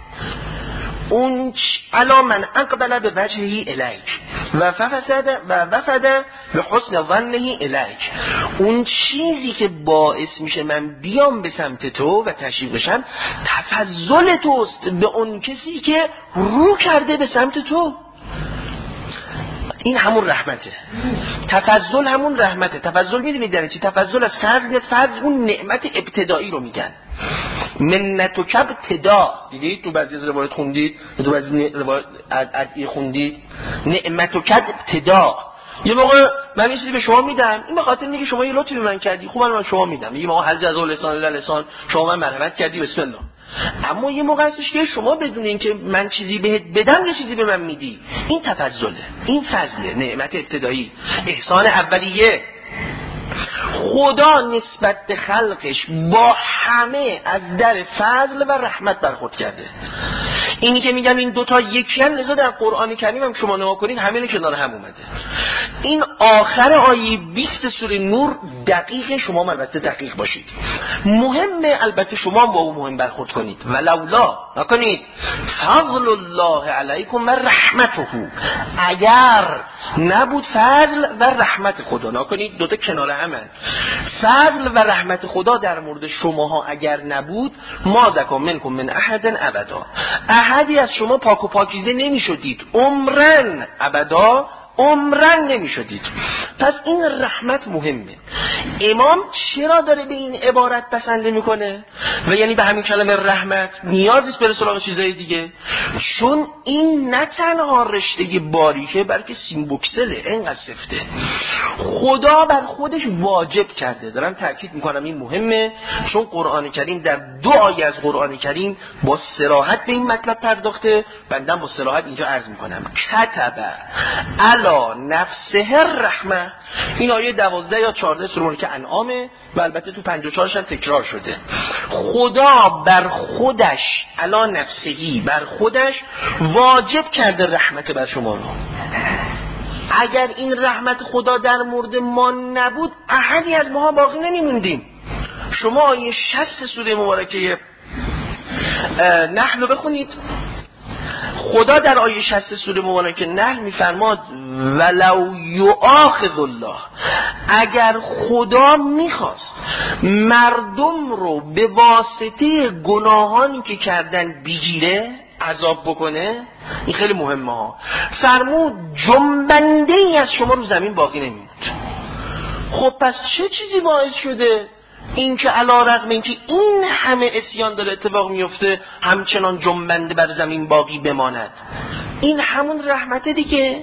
اون علا من اقبل به وجهی الیک و ففسد و وفد به حسن ظنه الیک، اون چیزی که باعث میشه من بیام به سمت تو و تشریف بشم تفضل توست به اون کسی که رو کرده به سمت تو. این همون رحمته. تفضل همون رحمته. تفضل میدونید یعنی چی؟ تفضل از فضل، فضل اون نعمت ابتدایی رو میگن. منت و کب ابتدا، دیدید تو بعضی از روایت خوندید، تو بعضی روایت ادعی خوندید نعمت و کب ابتدا. یه موقع من یه چیزی به شما میدم، این به خاطر اینه که شما یه لطفی به من کردی، خوبم من شما میدم. یه موقع هر جزا لسان الی لسان، شما من مرحمت کردی، بسم الله. اما یه موقع هستش که شما بدونین که من چیزی بهت بدم، یه چیزی به من میدی، این تفضله، این فضله، نعمت ابتدایی، احسان اولیه. خدا نسبت به خلقش با همه از در فضل و رحمت برخورد کرده. اینی که میگم این دوتا یکی هم، لذا در قرآن کریم هم شما نگاه کنید همین کنار هم اومده. این آخر آیه بیست سوره نور دقیق، شما البته دقیق باشید، مهمه البته شما با اون مهم برخورد کنید. ولولا نکنید فضل الله علیکم و رحمته، اگر نبود فضل و رحمت خدا، نکنید دوتا کنار همن. فضل و رحمت خدا در مورد شماها اگر نبود، ما زکا منکم من احد ابدا، احدی از شما پاک و پاکیزه نمی شدید، عمرن ابدا، عمرن نمی شدید. پس این رحمت مهمه. امام چرا داره به این عبارت بسنده میکنه و یعنی به همین کلمه رحمت نیازیست بره سراغ چیزای دیگه؟ چون این نه تنها رشته باریکه بلکه سیمبوکسله، اینقدر سفته. خدا بر خودش واجب کرده، دارم تأکید میکنم این مهمه، چون قرآن کریم در دو آیه از قرآن کریم با صراحت به این مطلب پرداخته. بندم با صراحت اینجا عرض میکنم کتبه علا نفسه الرحمه. این آیه دوازده یا چهارده سوره ملک انعامه و البته تو پنجاه و چهارش هم تکرار شده. خدا بر خودش علا نفسهی، بر خودش واجب کرده رحمت بر شما رو. اگر این رحمت خدا در مورد ما نبود، احدی از ما باقی نمیموندیم. شما آیه شصت سوره مبارکه نحل رو بخونید. خدا در آیه شصت سوره مبارکه نحل میفرماد ولو یؤاخذ الله، اگر خدا میخواست مردم رو به واسطه گناهانی که کردن بگیره، عذاب بکنه، این خیلی مهمه ها، فرمود جنبنده ای از شما رو زمین باقی نمیموند. خب پس چه چیزی باعث شده این که علی رغم این که این همه عصیان داره اتفاق میفته همچنان جنبنده بر زمین باقی بماند؟ این همون رحمته دیگه.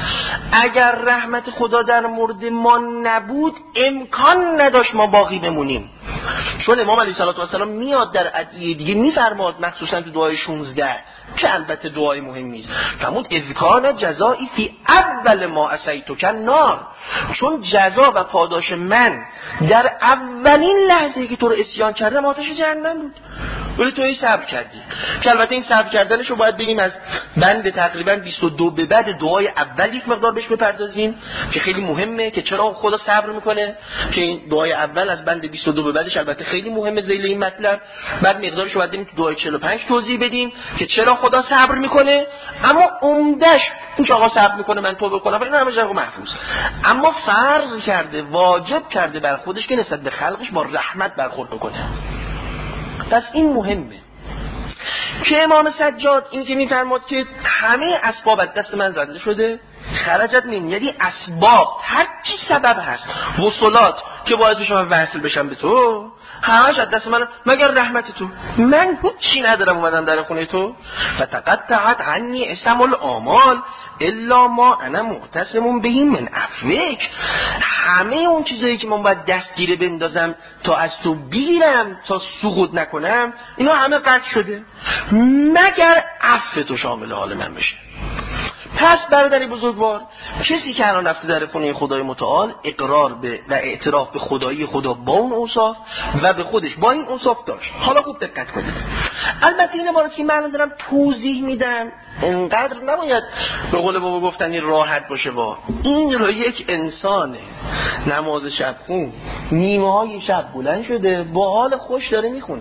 اگر رحمت خدا در مورد ما نبود امکان نداشت ما باقی بمونیم. چون امام علیه السلام میاد در ادعیه دیگه میفرماد، مخصوصا تو دعای شانزده که البته دعای مهمی است، فرمود اذ کان جزایی فی اول ما عصیتک النار، چون جزا و پاداش من در اولین لحظه که تو رو عصیان کردم آتش جهنم بود، ولی تو این صبر کردی. که البته این صبر کردنش رو باید بگیم از بند تقریبا بیست و دو به بعد دعای اول یک مقدار بهش بپردازیم که خیلی مهمه که چرا خدا صبر میکنه، که این دعای اول از بند بیست و دو به بعدش البته خیلی مهمه ذیل این مطلب. بعد مقدارش رو باید بریم تو دعای چهل و پنج توضیح بدیم که چرا خدا صبر میکنه، اما عمدش این که آقا صبر میکنه من توبه کنم این همه جرق محفوظ، اما فرض کرده واجب کرده بر خودش که نسبت به خلقش با رحمت برخورد بکنه. پس این مهمه که امام سجاد این که میفرماد که همه اسباب از دست من زنده شده، خرجت من، یعنی اسباب هر چی سبب هست، وصولات که باعث بشم وصل بشم به تو، همش از دست من مگر رحمت تو. من هیچی ندارم اومدم در خونه تو. فتقطعت عنی اسم الاعمال الا ما انا معتصم به من عفوک، همه اون چیزایی که من باید دستگیره بندازم تا از تو بگیرم تا سقوط نکنم، اینا همه قطع شده مگر عفو تو شامل حال من بشه. پس برادری بزرگوار، کسی که الان رفته در خونه خدای متعال اقرار به و اعتراف به خدایی خدا با اون اوصاف و به خودش با این اوصاف داشت. حالا خوب دقت کنید، البته این عبارت که من دارم توضیح میدم انقدر نباید به قول بابا گفتنی راحت باشه. با این رو یک انسانه نماز شب خون نیمه های شب بلند شده با حال خوش داره میخونه،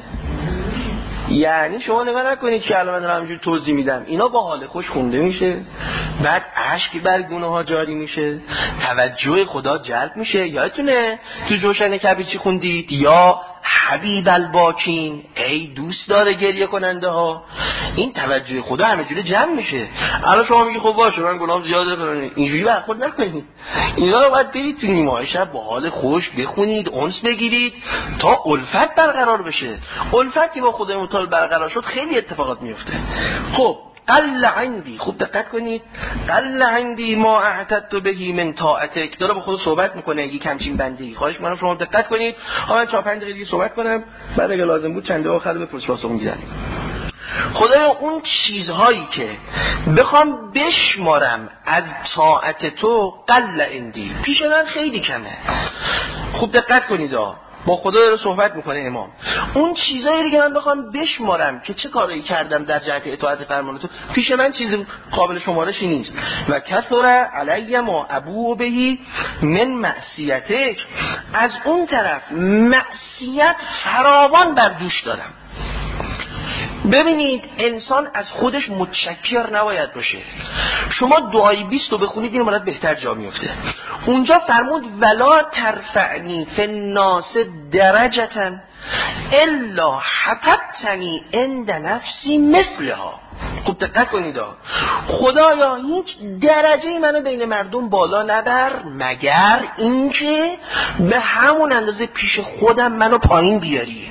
یعنی شما نگاه نکنید که الان من همینجور توضیح میدم، اینا با حال خوش خونده میشه، بعد اشک بر گونه ها جاری میشه، توجه خدا جلب میشه. یادتونه تو جوشن کبیر چی خوندید؟ یا حبیب الباکین، ای دوست داره گریه کننده ها. این توجه خدا همه جوره جمع میشه. الان شما میگی خب باشه من گناهم زیاده کنم، اینجوری برخورد نکنید. اینا رو باید برید تو نیمه شب با حال خوش بخونید، انس بگیرید تا الفت برقرار بشه. الفتی با خدای متعال برقرار شد خیلی اتفاقات میفته. خب قل عندی، خوب دقت کنید، قل عندی ما اعتدت بهی من طاعتک، داره با خود صحبت میکنه یک همچین بندی. خواهش می‌کنم شما دقت کنید. ها من چهار پنج دقیقه دیگه صحبت کنم، بعد اگه لازم بود چند دقیقه آخر به پرس واسه میگیرم. خدایا اون چیزهایی که بخوام بشمارم از طاعت تو قل عندی، پیش من خیلی کمه. خوب دقت کنید ها، با خدا داره صحبت میکنه امام. اون چیزایی که من بخوام بشمارم که چه کاری کردم در جهت اطاعت فرمان تو، پیش من چیز قابل شمارشی نیست. و کثر علی ما ابو بهی من معصیتک، از اون طرف معصیت فراوان بر دوش دارم. ببینید انسان از خودش متشکر نباید باشه. شما دعای بیست رو بخونید این مراد بهتر جا میفته. اونجا فرمود ولا ترفعنی فی الناس درجتا الا حطتنی عند نفسی مثلها. خوب دقت کنید، خدایا هیچ درجه منو بین مردم بالا نبر مگر اینکه به همون اندازه پیش خودم منو پایین بیاری.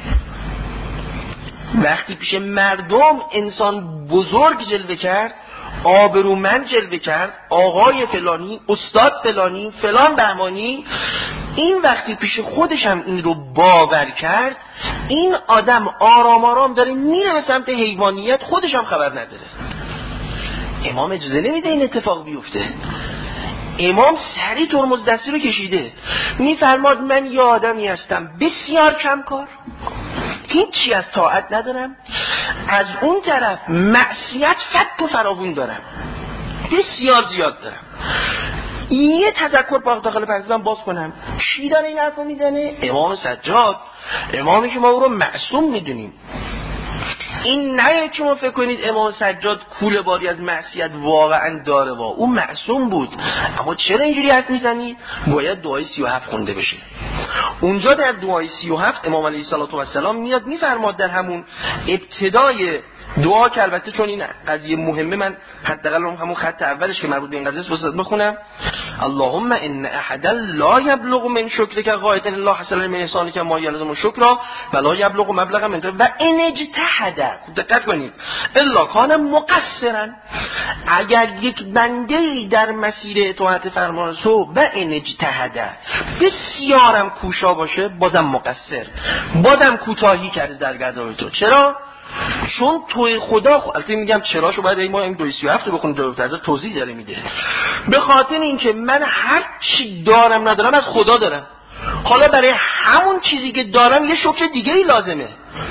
وقتی پیش مردم انسان بزرگ جلوه کرد، آبرومند جلوه کرد، آقای فلانی، استاد فلانی، فلان بهمانی، این وقتی پیش خودش هم این رو باور کرد، این آدم آرام آرام داره میره به سمت حیوانیت، خودش هم خبر نداره. امام اجازه نمیده این اتفاق بیفته. امام سری ترمز دستی رو کشیده، میفرماد من یه آدمی هستم بسیار کمکار، هیچی از طاعت ندارم، از اون طرف معصیت فک و فراوون دارم، بسیار زیاد دارم. یه تذکر با داخل پنزدم باز کنم، کی داره این حرفو میزنه؟ امام سجاد، امامی که ما او رو معصوم میدونیم. این نه که ما فکر کنید امام سجاد کوله باری از معصیت واقعا داره، وا اون معصوم بود، اما چرا اینجوری حرف میزنید؟ باید دعای سی و هفت خونده بشه. اونجا در دعای سی و هفت امام علیه السلام میاد میفرماد در همون ابتدای دعا که البته چون این قضیه مهمه من حداقل همون خط اولش که مربوط به این قضیه است بخونم. اللهم ان احدا لا یبلغ من شکرک غایت الله حصل من احسانک ما یلزم شکر ولا یبلغ مبلغ من و ان اجتهد، دقت کنید، الا کان مقصرا، اگر یک بنده در مسیر اطاعت فرمان تو و ان اجتهد بسیارم کوشا باشه بازم مقصر، بازم کوتاهی کرده در گرداب تو. چرا؟ چون توی خدا خ... البته میگم چراشو باید این ما این دو سی و هفت رو بخونیم، دو تا توضیح داره میده. به خاطر اینکه من هر چی دارم ندارم از خدا دارم، حالا برای همون چیزی که دارم یه شکر دیگه ای لازمه،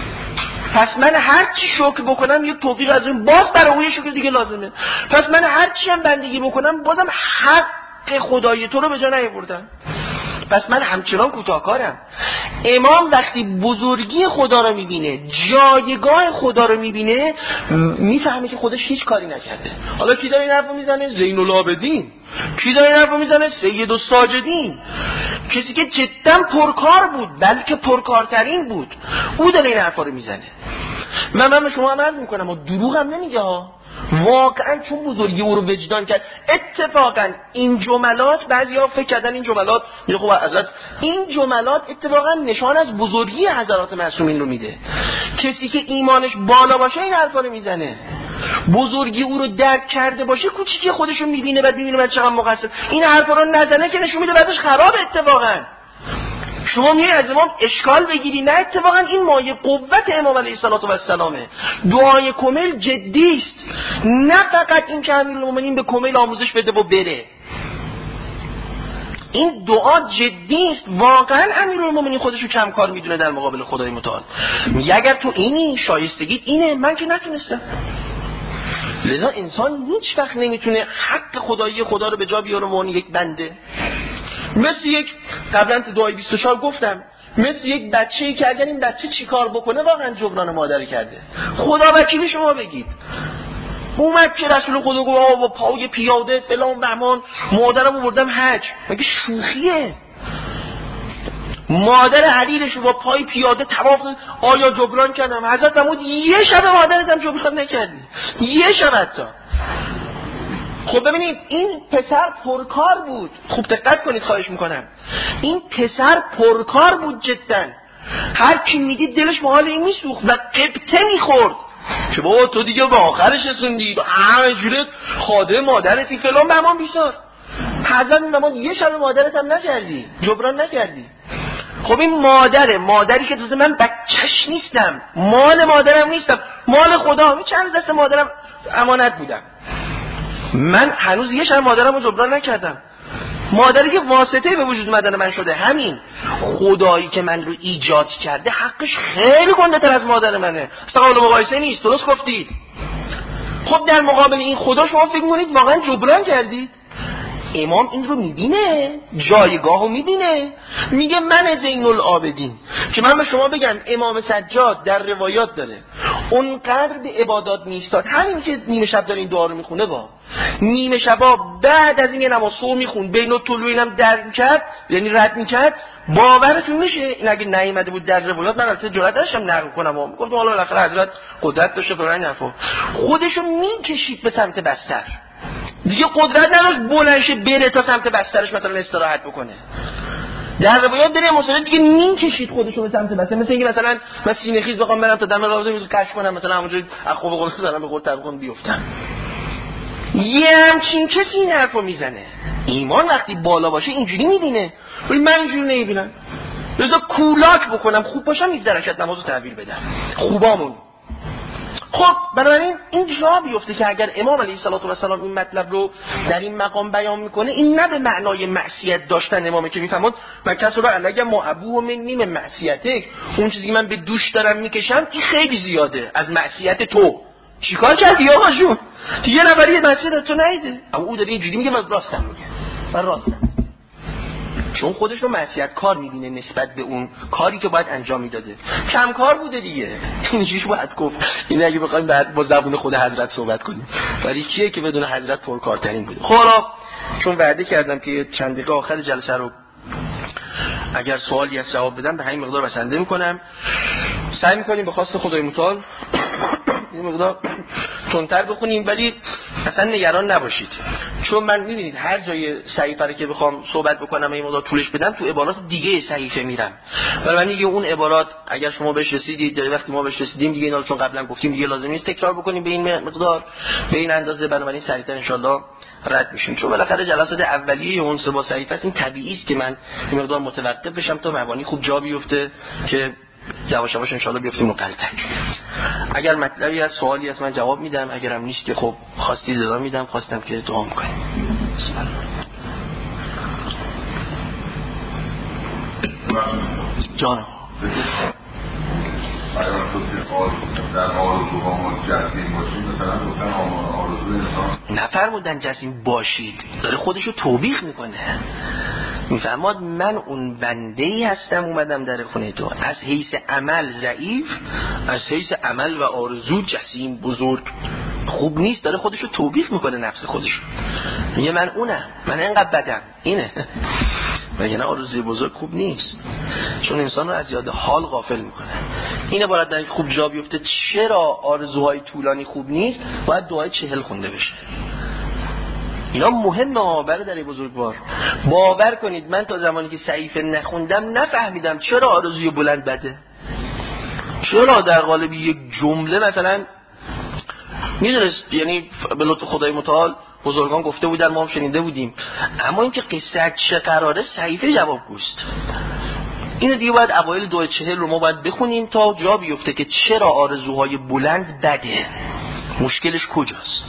پس من هر چی شکر بکنم یک توفیق از اون باز برای اون یه شکر دیگه لازمه، پس من هر چی هم بندگی بکنم بازم حق خدای تو رو به جا نیاوردم، پس من همچنان کوتاهکارم. امام وقتی بزرگی خدا رو میبینه، جایگاه خدا رو میبینه، میفهمه که خودش هیچ کاری نکرده. حالا کی داره این حرفو میزنه؟ زین العابدین. کی داره این حرفو میزنه؟ سید الساجدین، کسی که جدا پرکار بود، بلکه پرکارترین بود، او داره این حرفا رو میزنه. من من به شما هم عرض میکنم و دروغ هم نمیگه ها، واقعا چون بزرگی او رو وجدان کرد. اتفاقا این جملات بعضیا فکر کردن این جملات میگه خب حضرت این جملات اتفاقا نشان از بزرگی حضرات معصومین رو میده. کسی که ایمانش بالا باشه این حرفا رو میزنه، بزرگی او رو درک کرده باشه کوچیکی خودش رو میبینه، بعد میبینه بعد چقدر مقصر، این حرفا رو نزنه که نشون میده بعدش خراب. اتفاقا شما میای از امام اشکال بگیری، نه اتفاقا این مایه قوت امام علیه السلامه. دعای کمیل جدی است، نه فقط این که امیرالمومنین به کمیل آموزش بده و بره. این دعا جدی است، واقعا امیرالمومنین خودشو کم کار میدونه در مقابل خدای متعال. میگه اگر تو اینی شایستگیت اینه، من که نتونستم. لذا انسان هیچ وقت نمیتونه حق خدایی خدا رو به جا بیاره و یک بنده. مثل یک قبلا تو دعای بیست و چهار گفتم، مثل یک بچه‌ای که اگر این بچه چیکار بکنه واقعا جبران مادر کرده. خدا وکیلی شما بگید اومد که رسول خدا گفت با پای پیاده فلان بهمان مادرم آوردم حج، مگه شوخیه؟ مادر علیلشو با پای پیاده طواف، آیا جبران کردم؟ حضرت فرمود یه شب مادرتم جبران نکردی، یه شب حتی. خب ببینید این پسر پرکار بود، خوب دقت کنید خواهش میکنم، این پسر پرکار بود جدا، هر کی میدید دلش محال این میسوخت و قبطه میخورد که بابا تو دیگه به آخرش رسوندی، همه جوره خاده مادرتی فلان بهمان بیسار. حضرت میفرماد یه شب مادرت هم نکردی، جبران نکردی. خب این مادره، مادری که تازه من بچهش نیستم، مال مادرم نیستم، مال خدا، می چند دست مادرم امانت بودم، من هنوز یه شب مادرم رو جبران نکردم. مادری که واسطه به وجود اومدن من شده، همین خدایی که من رو ایجاد کرده حقش خیلی گنده تر از مادر منه، اصلا قابل مقایسه نیست. درست گفتید. خب در مقابل این خدا شما فکر می‌کنید واقعا جبران کردید؟ امام این رو میبینه، جایگاه رو میبینه، میگه من زین العابدین. که من به شما بگم امام سجاد در روایات داره اونقدر به عبادات میستاد، همین که نیمه شب داره این دعا رو میخونه، با نیمه شبا بعد از این یه نماز صبح میخون، بین طلوع اینم در میکرد، یعنی رد میکرد. باورتون میشه این اگه نیامده بود در روایات، من البته جرئت داشتم نقل کنم و گفتم حالا بالاخره حضرت قدرت داشته فرمان نفو، خودشو میکشید به سمت بستر، دیگه قدرت نداشت بلنشه بره تا سمت بسترش مثلا استراحت بکنه. در روایات داره مثلا دیگه نین کشید خودشو به سمت بستر، مثلا اینکه مثلا من سینه خیز بخوام برم تا دم راوده میذارم کش کنم، مثلا همونجا اخو به قول مثلا به قول تبخون بیفتم. یه همچین کسی این حرفو میزنه. ایمان وقتی بالا باشه اینجوری میبینه، ولی من اینجوری نمیبینم. لذا کولاک بکنم، خوب باشم یک درجات نمازو تحویل بدم، خوبامون. خب بنابراین این جا بیفته که اگر امام علیه السلام این مطلب رو در این مقام بیان میکنه، این نه به معنای معصیت داشتن امامه که میفهمد من کسو رو علیه ما ابو و من نیم معصیته، اون چیزی که من به دوش دارم میکشم این خیلی زیاده از معصیت تو، چیکار کردی آقا جون؟ یه نفری معصیت تو نیده، اما او داره اینجوری میگه من راستم میگه، من راستم. چون خودش رو معصیت کار می‌بینه نسبت به اون کاری که باید انجام میداده. کم کار بوده دیگه. اینجوریش باید گفت. این اگه بخوایم بعد با زبون خود حضرت صحبت کنیم. ولی کیه که بدون حضرت پرکارترین بوده. خب چون وعده کردم که چند دقیقه آخر جلسه رو اگر سوالی از جواب بدم به همین مقدار بسنده میکنم. سعی میکنیم به خواست خدای متعال این مقدار تندتر بخونیم، ولی اصلا نگران نباشید، چون من میبینید هر جای صحیفه رو که بخوام صحبت بکنم این مقدار طولش بدم تو عبارات دیگه صحیفه میرم. ولی من دیگه اون عبارات اگر شما بهش رسیدید در وقتی ما بهش رسیدیم دیگه اینا چون قبلا گفتیم دیگه لازم نیست تکرار بکنیم به این مقدار به این اندازه، بنابراین سریعتر ان شاءالله رد میشیم. چون بالاخره جلسات اولیه اون سه با صحیفه است، این طبیعی است که من این مقدار متوقف بشم تا مبانی خوب جا بیفته که یواش یواش ان شاء الله بیفتیم مقلتک. اگر مطلبی از سوالی از من جواب میدم، اگرم نیست که خب خواستید ادامه میدم، خواستم که دعا میکنیم. بسم الله. جان در آرزوها ما جسیم باشیم، مثلا گفتن آرزو انسان نفرمودن جسیم باشید، داره خودشو توبیخ میکنه، میفرماد من اون بنده‌ای هستم اومدم در خونه تو، از حیث عمل ضعیف، از حیث عمل و آرزو جسیم بزرگ، خوب نیست، داره خودشو توبیخ میکنه نفس خودشو، میگه من اونم، من اینقدر بدم اینه. وگرنه آرزوی بزرگ خوب نیست، چون انسان رو از یاد حال غافل میکنه. اینه باید در خوب جا بیفته چرا آرزوهای طولانی خوب نیست، باید دعای چهل خونده بشه. اینا مهمه برادر بزرگوار. باور کنید من تا زمانی که صحیفه نخوندم نفهمیدم چرا آرزوی بلند بده. چرا در قالب یک جمله مثلا میدونست، یعنی به لطف خدای متعال بزرگان گفته بودن ما هم شنیده بودیم، اما اینکه قصه چه قراره صحیفه جواب گوست. اینو دیگه باید اوایل دو چهل رو ما باید بخونیم تا جا بیفته که چرا آرزوهای بلند بده، مشکلش کجاست.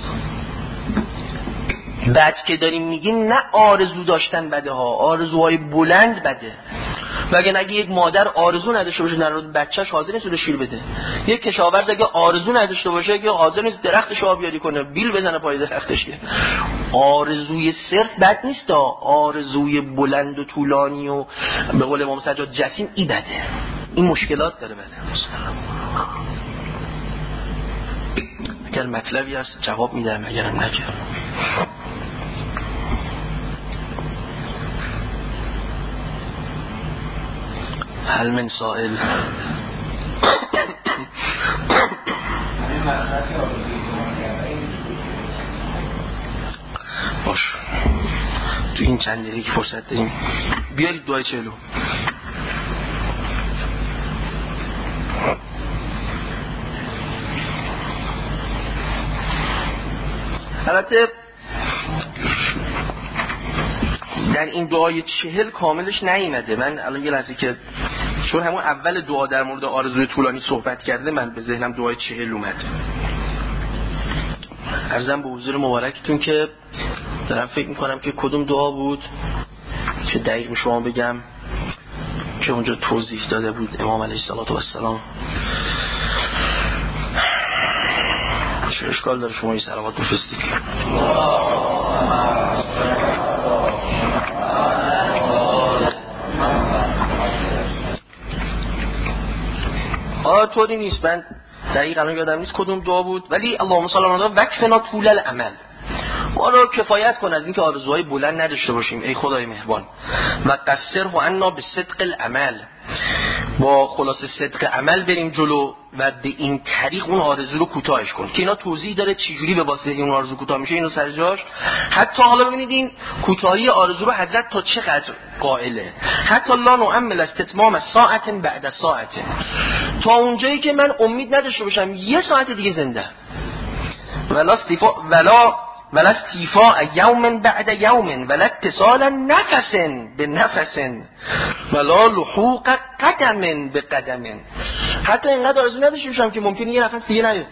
بعد که داریم میگیم نه آرزو داشتن بده ها، آرزوهای بلند بده. وگرنه اگه یک مادر آرزو نداشته باشه در بچه‌ش حاضر نیست رو شیر بده، یک کشاورز اگه آرزو نداشته باشه که حاضر نیست درختش آبیاری کنه، بیل بزنه پای درختش. که آرزوی صرف بد نیست، آرزوی بلند و طولانی و به قول امام سجاد جسیم ای بده، این مشکلات داره. بده اگر مطلبی هست جواب میدم، اگرم نکرد هل من سائل. باش تو این چند دقیقه که فرصت داریم بیارید دعای چهلو. البته در این دعای چهل کاملش نیامده. من الان یه لحظه که چون همون اول دعا در مورد آرزوی طولانی صحبت کرده من به ذهنم دعای چهل اومد. عرضم به حضور مبارکتون که دارم فکر میکنم که کدوم دعا بود که دقیق به شما بگم که اونجا توضیح داده بود امام علیه السلام. چه اشکال داره شما این صلوات بفرستید؟ آه طوری نیست، من دقیق الان یادم نیست کدوم دعا بود، ولی اللهم صل علی محمد وکفنا طول الامل، ما رو کفایت کن از اینکه آرزوهای بلند نداشته باشیم ای خدای مهربان، و قصره عنا به صدق العمل، با خلاص صدق عمل بریم جلو و به این طریق اون آرزو رو کوتاهش کن. که اینا توضیح داره چجوری به واسطه اون آرزو کوتاه میشه، اینو سر جاش. حتی حالا ببینید این کوتاهی آرزو رو حضرت تا چقدر قائله، حتی لا نعمل استتمام ساعت بعد ساعت، تا اونجایی که من امید نداشته باشم یه ساعت دیگه زنده، ولا استفاء ولا ولا استیفاء یوم بعد یوم ولا اتصال نفس به نفس ولا لحوق قدم به قدم، حتی اینقدر آرزو نداشته باشم که ممکنه یه نفس دیگه نیاد.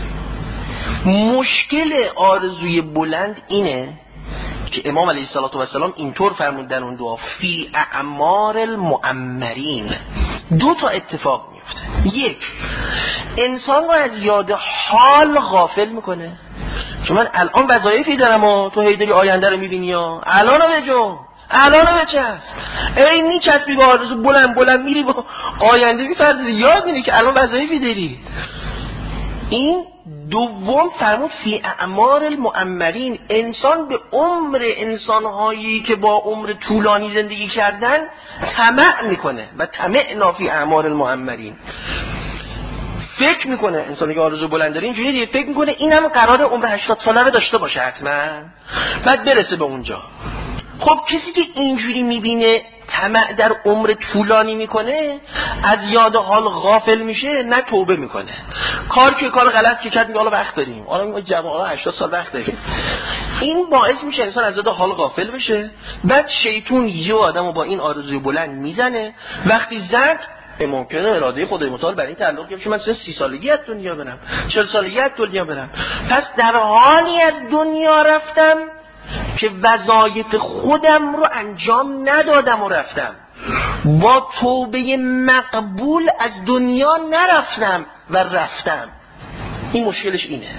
مشکل آرزوی بلند اینه که امام علیه السلام اینطور فرمود در اون دعا فی اعمار المعمرین دو تا اتفاق میفته. یک، انسان رو از یاد حال غافل میکنه، چون من الان وظایفی دارم و تو هی داری آینده رو میبینی ها، الان رو بجو الان بچسب. ای میچسبی با آرزو بلند بلند میری با آینده میفرزی، یاد میری که الان وظایفی داری. این دوم فرمود فی اعمار المؤمرین، انسان به عمر انسانهایی که با عمر طولانی زندگی کردن طمع میکنه و طمعنا فی اعمار المؤمرین. فکر میکنه انسانی که آرزو بلند داره اینجوری دیگه، فکر میکنه اینم قراره عمر هشتاد ساله رو داشته باشه حتما، بعد برسه به اونجا. خب کسی که اینجوری میبینه طمع در عمر طولانی میکنه، از یاد حال غافل میشه، نه توبه میکنه. کار که کار غلط که کرد میگه حالا وقت داریم، حالا ما جوان هشتاد سال وقت داریم. این باعث میشه انسان از یاد حال غافل بشه. بعد شیطون یه آدمو با این آرزوی بلند میزنه، وقتی زد ممکنه اراده خدای متعال برای این تعلق گرفته من سی سالگی از دنیا برم، چهل سالگی از دنیا برم. پس در حالی از دنیا رفتم که وظایف خودم رو انجام ندادم و رفتم، با توبه مقبول از دنیا نرفتم و رفتم. این مشکلش اینه.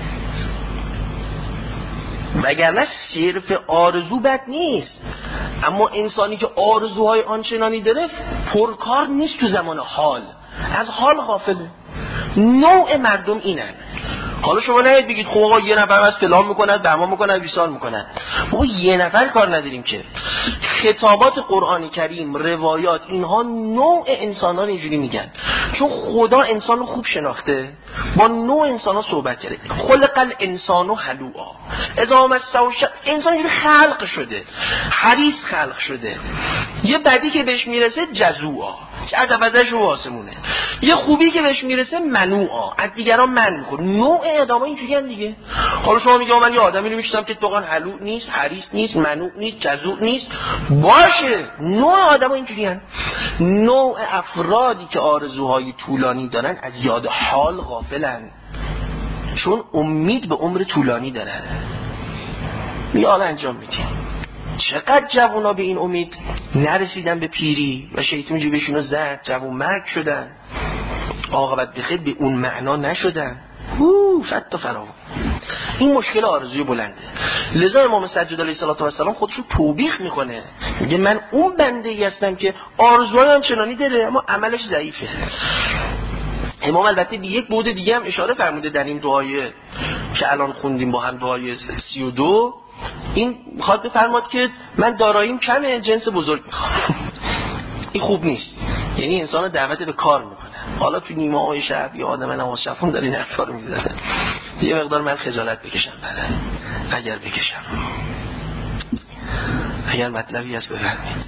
وگرنه صرف آرزو بد نیست، اما انسانی که آرزوهای آنچنانی داره پرکار نیست تو زمان حال، از حال غافله. نوع مردم اینن. حالا شما نهید بگید خب آقا یه نفر از فلان میکنند بهمان میکنند ویسال میکنند. بابا یه نفر کار نداریم که. خطابات قرآن کریم، روایات، اینها نوع انسان ها اینجوری میگن، چون خدا انسان رو خوب شناخته، با نوع انسان ها صحبت کرده. خلق الانسان هلوعا، اذا مسه الشر، انسان اینجوری خلق شده، حریص خلق شده. یه بدی که بهش میرسه جزوعا، عذاب ازش رو آسمونه. یه خوبی که بهش میرسه منوعا، از دیگران من میخوره. نوع آدم‌ها اینجوری ان دیگه. حالا شما میگه من یه آدمی رو میشناسم که اتفاقا حلوع نیست، حریص نیست، منوع نیست، جزوع نیست. باشه، نوع آدم‌ها اینجوری ان. نوع افرادی که آرزوهای طولانی دارن از یاد حال غافلن، چون امید به عمر طولانی دارن. یا انجام میدیم. چقدر جوونا به این امید نرسیدن به پیری و شیطان جیبشونو زد، جوون مرگ شدن، عاقبت بخیر به اون معنا نشدن. اوه فت و فراوان. این مشکل آرزوی بلنده. لذا امام سجاد علیه السلام خودشو توبیخ میکنه، میگه من اون بنده ای هستم که آرزوهای آنچنانی داره اما عملش ضعیفه. امام البته به یک بعد دیگه هم اشاره فرموده در این دعای که الان خوندیم با هم، دعای سی و دو. این میخواد بفرماد که من داراییم کمه، جنس بزرگ میخوام. این خوب نیست. یعنی انسان رو دعوت به کار میکنه. حالا تو نیمه های شب یا آدم نماز شفون داره این حرفا رو میزنه. یه مقدار من خجالت بکشم بعد، اگر بکشم، اگر مطلبی هست بفرمایید.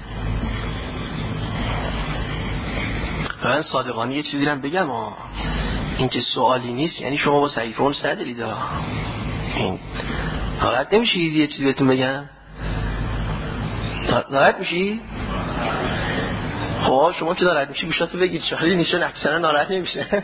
من صادقانه یه چیزی رو بگم ها، این که سوالی نیست، یعنی شما با صحیفه اونس ندارید ها. این ناراحت نمیشید یه چیزی بهتون بگم؟ ناراحت میشی؟ خب شما که ناراحت میشی گوشاتو بگید، شاید نیشون اکثرا ناراحت نمیشه.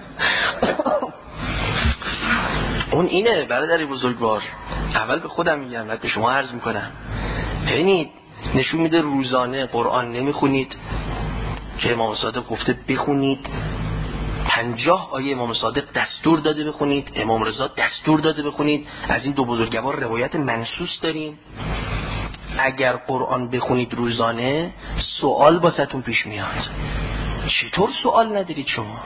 اون اینه برادر بزرگوار، اول به خودم میگم بعد به شما عرض میکنم. ببینید نشون میده روزانه قرآن نمیخونید که امام صادق گفته بخونید. پنجاه آیه امام صادق دستور داده بخونید، امام رضا دستور داده بخونید. از این دو بزرگوار روایت منصوص داریم. اگر قرآن بخونید روزانه سوال باستون پیش میاد. چطور سوال ندارید شما؟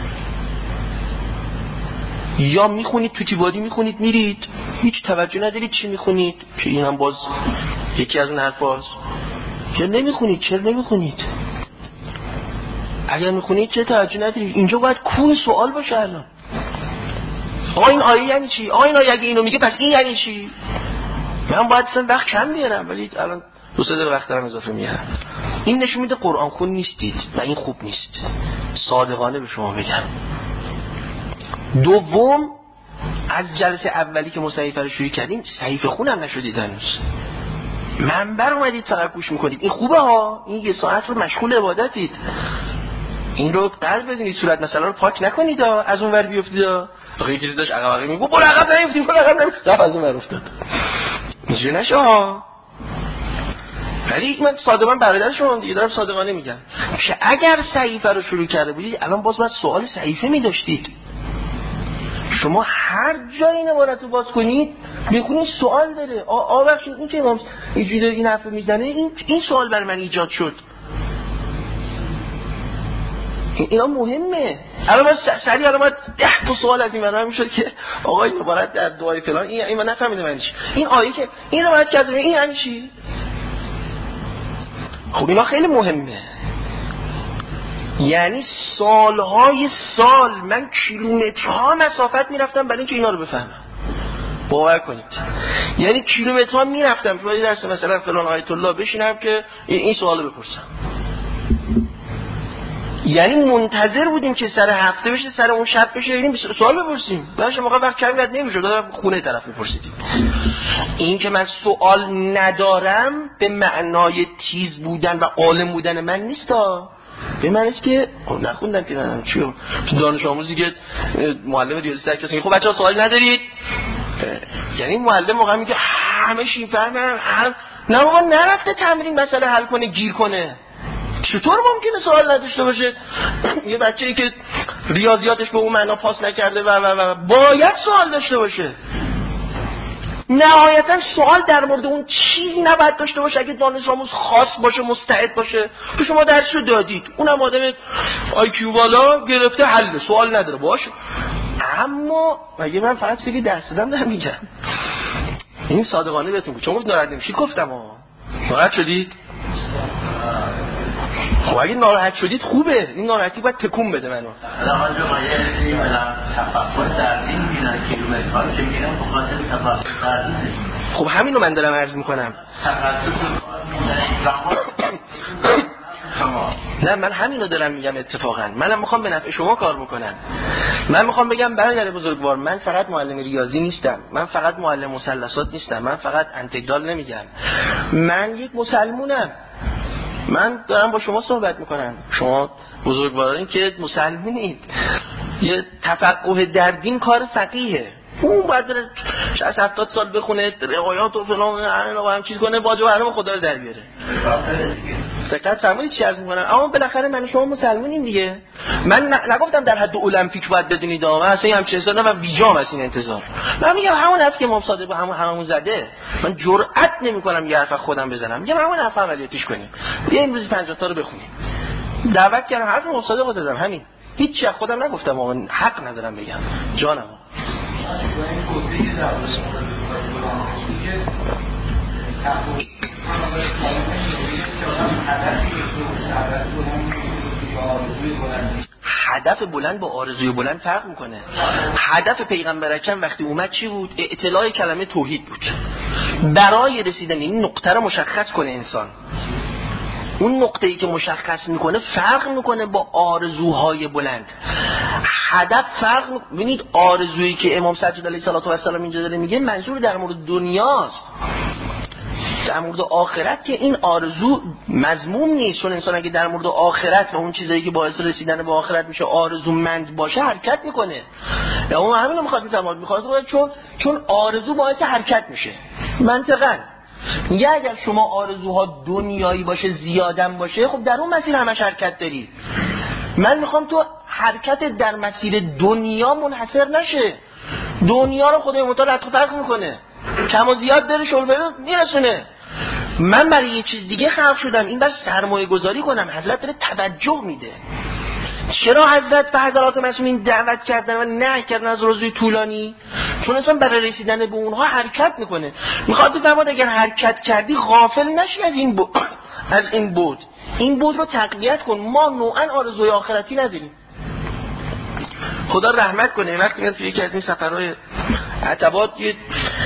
یا میخونید تو تیوادی میخونید میرید، هیچ توجه ندارید چی میخونید، که این هم باز یکی از اون حرفاست. یا نمیخونید، چرا نمیخونید؟ اگر میخونید چه توجه ندارید؟ اینجا باید کون سوال باشه. الان آقا این آیه یعنی چی؟ آقا این آیه اگه اینو میگه پس این یعنی چی؟ من باید اصلا وقت کم بیارم، ولی الان دو سه دقیقه وقت دارم اضافه میارم. این نشون میده قرآن خون نیستید و این خوب نیست. صادقانه به شما بگم. دوم، از جلسه اولی که مصحیفه رو شروع کردیم صحیفه خونم نشدید هنوز. منبر اومدید فقط گوش میکنید. این خوبه ها، این یه ساعت رو مشغول عبادتید. این رو قلب بزنید، صورت مثلا رو پاک نکنید از اون ور بیافتید. آخه یه چیزی داشت عقب عقب میگه برو عقب نیفتیم، برو عقب نیفتیم، رفت از اون ور افتاد. اینجوری نشه ها. ولی من صادقاً برادر شما دیگه دارم صادقانه میگم که اگر صحیفه رو شروع کرده بودید الان باز باید سوال صحیفه می‌داشتید. شما هر جایی این عبارت رو باز کنید بخونید سوال داره. آ بخشید این که امام اینجوری این حرف میزنه، این این سوال برای من ایجاد شد. اینا مهمه. الان سریع الان ده تا سوال از این برای میشد که آقا این عبارت در دعای فلان این این من نفهمیدم معنی چی. این آیه که این عبارت که از این یعنی چی؟ خب اینا خیلی مهمه. یعنی سالهای سال من کیلومترها مسافت میرفتم برای اینکه اینا رو بفهمم. باور کنید. یعنی کیلومترها میرفتم توی درس مثلا فلان آیت الله بشینم که این سوالو بپرسم. یعنی منتظر بودیم که سر هفته بشه، سر اون شب بشه بریم سوال بپرسیم. باشه موقع وقت کمی بعد نمیشه، دادم خونه طرف میپرسیدیم. این که من سوال ندارم به معنای تیز بودن و عالم بودن من نیستا. به معنی است که نخوندم که نه چیو تو دانش آموزی که معلم ریاضی درس میگه خب بچه‌ها سوال ندارید، یعنی معلم موقع میگه همه چی فهمن، هم نه بابا نرفته تمرین مسئله حل کنه گیر کنه. چطور ممکنه سوال نداشته باشه؟ یه بچه‌ای که ریاضیاتش به اون معنا پاس نکرده و و و باید سوال داشته باشه. نهایتا سوال در مورد اون چیزی نباید داشته باشه اگه دانش آموز خاص باشه، مستعد باشه. تو شما درسو دادید، اونم آدم آی کیو بالا گرفته حل، سوال نداره باشه. اما مگه من فقط چیزی درس دادم دارم میگم؟ این صادقانه بهتون بود. چون ناراحت نمیشید گفتم ها. ناراحت شدید؟ خب اگه ناراحت شدید خوبه. این ناراحتی باید تکون بده منو. الان جو مایه میبرم تفکر در این بینا کیلومترها که میرم بخاطر تفکر در این. خب همین رو من دارم عرض میکنم. نه من همین رو دارم میگم اتفاقا. منم میخوام به نفع شما کار بکنم. من میخوام بگم برادر بزرگوار، من فقط معلم ریاضی نیستم، من فقط معلم مثلثات نیستم، من فقط انتگرال نمیگم. من یک مسلمونم. من دارم با شما صحبت میکنم. شما بزرگوارانی که مسلمونید، یه تفقه در دین کار فقیهه. اون باید بره شصت هفتاد سال بخونه روایات و فلان همین رو هم چیز کنه، باجه برنامه خدا رو در بیاره. دقت فرمایید چی عرض میکنم. اما بالاخره من شما مسلمونیم دیگه. من نگفتم در حد المپیک باید بدونید، من اصلا همچین حساب و ویژام از این انتظار. من میگم همون حرف که امام صادق همون همون زده. من جرئت نمیکنم یه حرف خودم بزنم. میگم همون حرف عملیاتیش کنیم. بیا امروز پنجاه تا رو بخونیم. دعوت کردم حرف امام صادق رو دادم همین. هیچ چیز خودم نگفتم، من حق ندارم بگم. جانم. هدف بلند با آرزوی بلند فرق میکنه. هدف پیغمبر اکرم وقتی اومد چی بود؟ اطلاع کلمه توحید بود. برای رسیدن این نقطه رو مشخص کنه انسان. اون نقطه‌ای که مشخص میکنه فرق میکنه با آرزوهای بلند. هدف فرق ببینید. آرزویی که امام سجاد علیه السلام اینجا داره میگه منظور در مورد دنیاست. در مورد آخرت که این آرزو مذموم نیست، چون انسان اگه در مورد آخرت و اون چیزایی که باعث رسیدن به آخرت میشه آرزومند باشه حرکت میکنه. یا اون همین رو میخواد میفرماد میخواد چون چون آرزو باعث حرکت میشه. منطقاً میگه اگر شما آرزوها دنیایی باشه زیادم باشه، خب در اون مسیر همش حرکت داری. من میخوام تو حرکت در مسیر دنیا منحصر نشه. دنیا رو خدای متعال رد و فرق میکنه، کم و زیاد داره شلبه میرسونه. من برای یه چیز دیگه خلق شدم، این بس سرمایه گذاری کنم. حضرت داره توجه میده. چرا حضرت و حضرات معصومین دعوت کردن و نهی کردن از روزی طولانی؟ چون اصلا برای رسیدن به اونها حرکت میکنه. میخواد بفرماد اگر حرکت کردی غافل نشی از این بود، از این بود این بود رو تقویت کن. ما نوعا آرزوی آخرتی نداریم. خدا رحمت کنه. وقتی من توی یکی از این سفرهای عتبات یه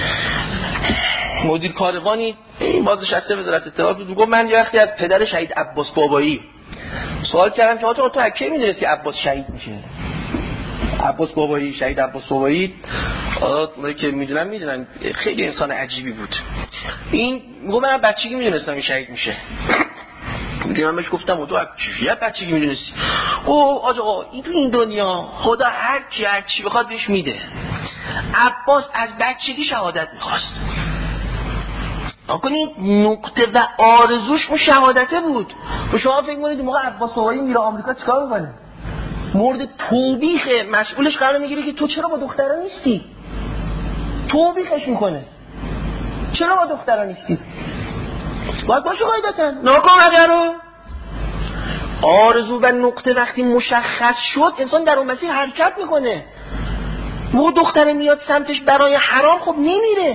مدیر کاروانی این بازنشسته وزارت اطلاعات بود، گفت من یه وقتی از پدر شهید عباس بابایی سوال کردم که آقا تو کی میدونستی عباس شهید میشه؟ عباس بابایی، شهید عباس بابایی، اونایی که میدونن میدونن خیلی انسان عجیبی بود. این میگه من بچگی میدونستم این شهید میشه. میگم من بهش گفتم تو چجوری بچگی میدونستی؟ او آقا این تو این دنیا خدا هر کی هر چی بخواد بهش میده. عباس از بچگی شهادت میخواست. آکنید نقطه و آرزوش اون شهادته بود. و شما فکر کنید موقع عباس بابایی میره آمریکا چیکار میکنه؟ مورد توبیخ مسئولش قرار میگیره که تو چرا با دختران نیستی. توبیخش میکنه چرا با دختران نیستی. باید باشه قاعدتا ناکن اگر رو آرزو و نقطه وقتی مشخص شد انسان در اون مسیر حرکت میکنه. موقع دختره میاد سمتش برای حرام خب نمیره.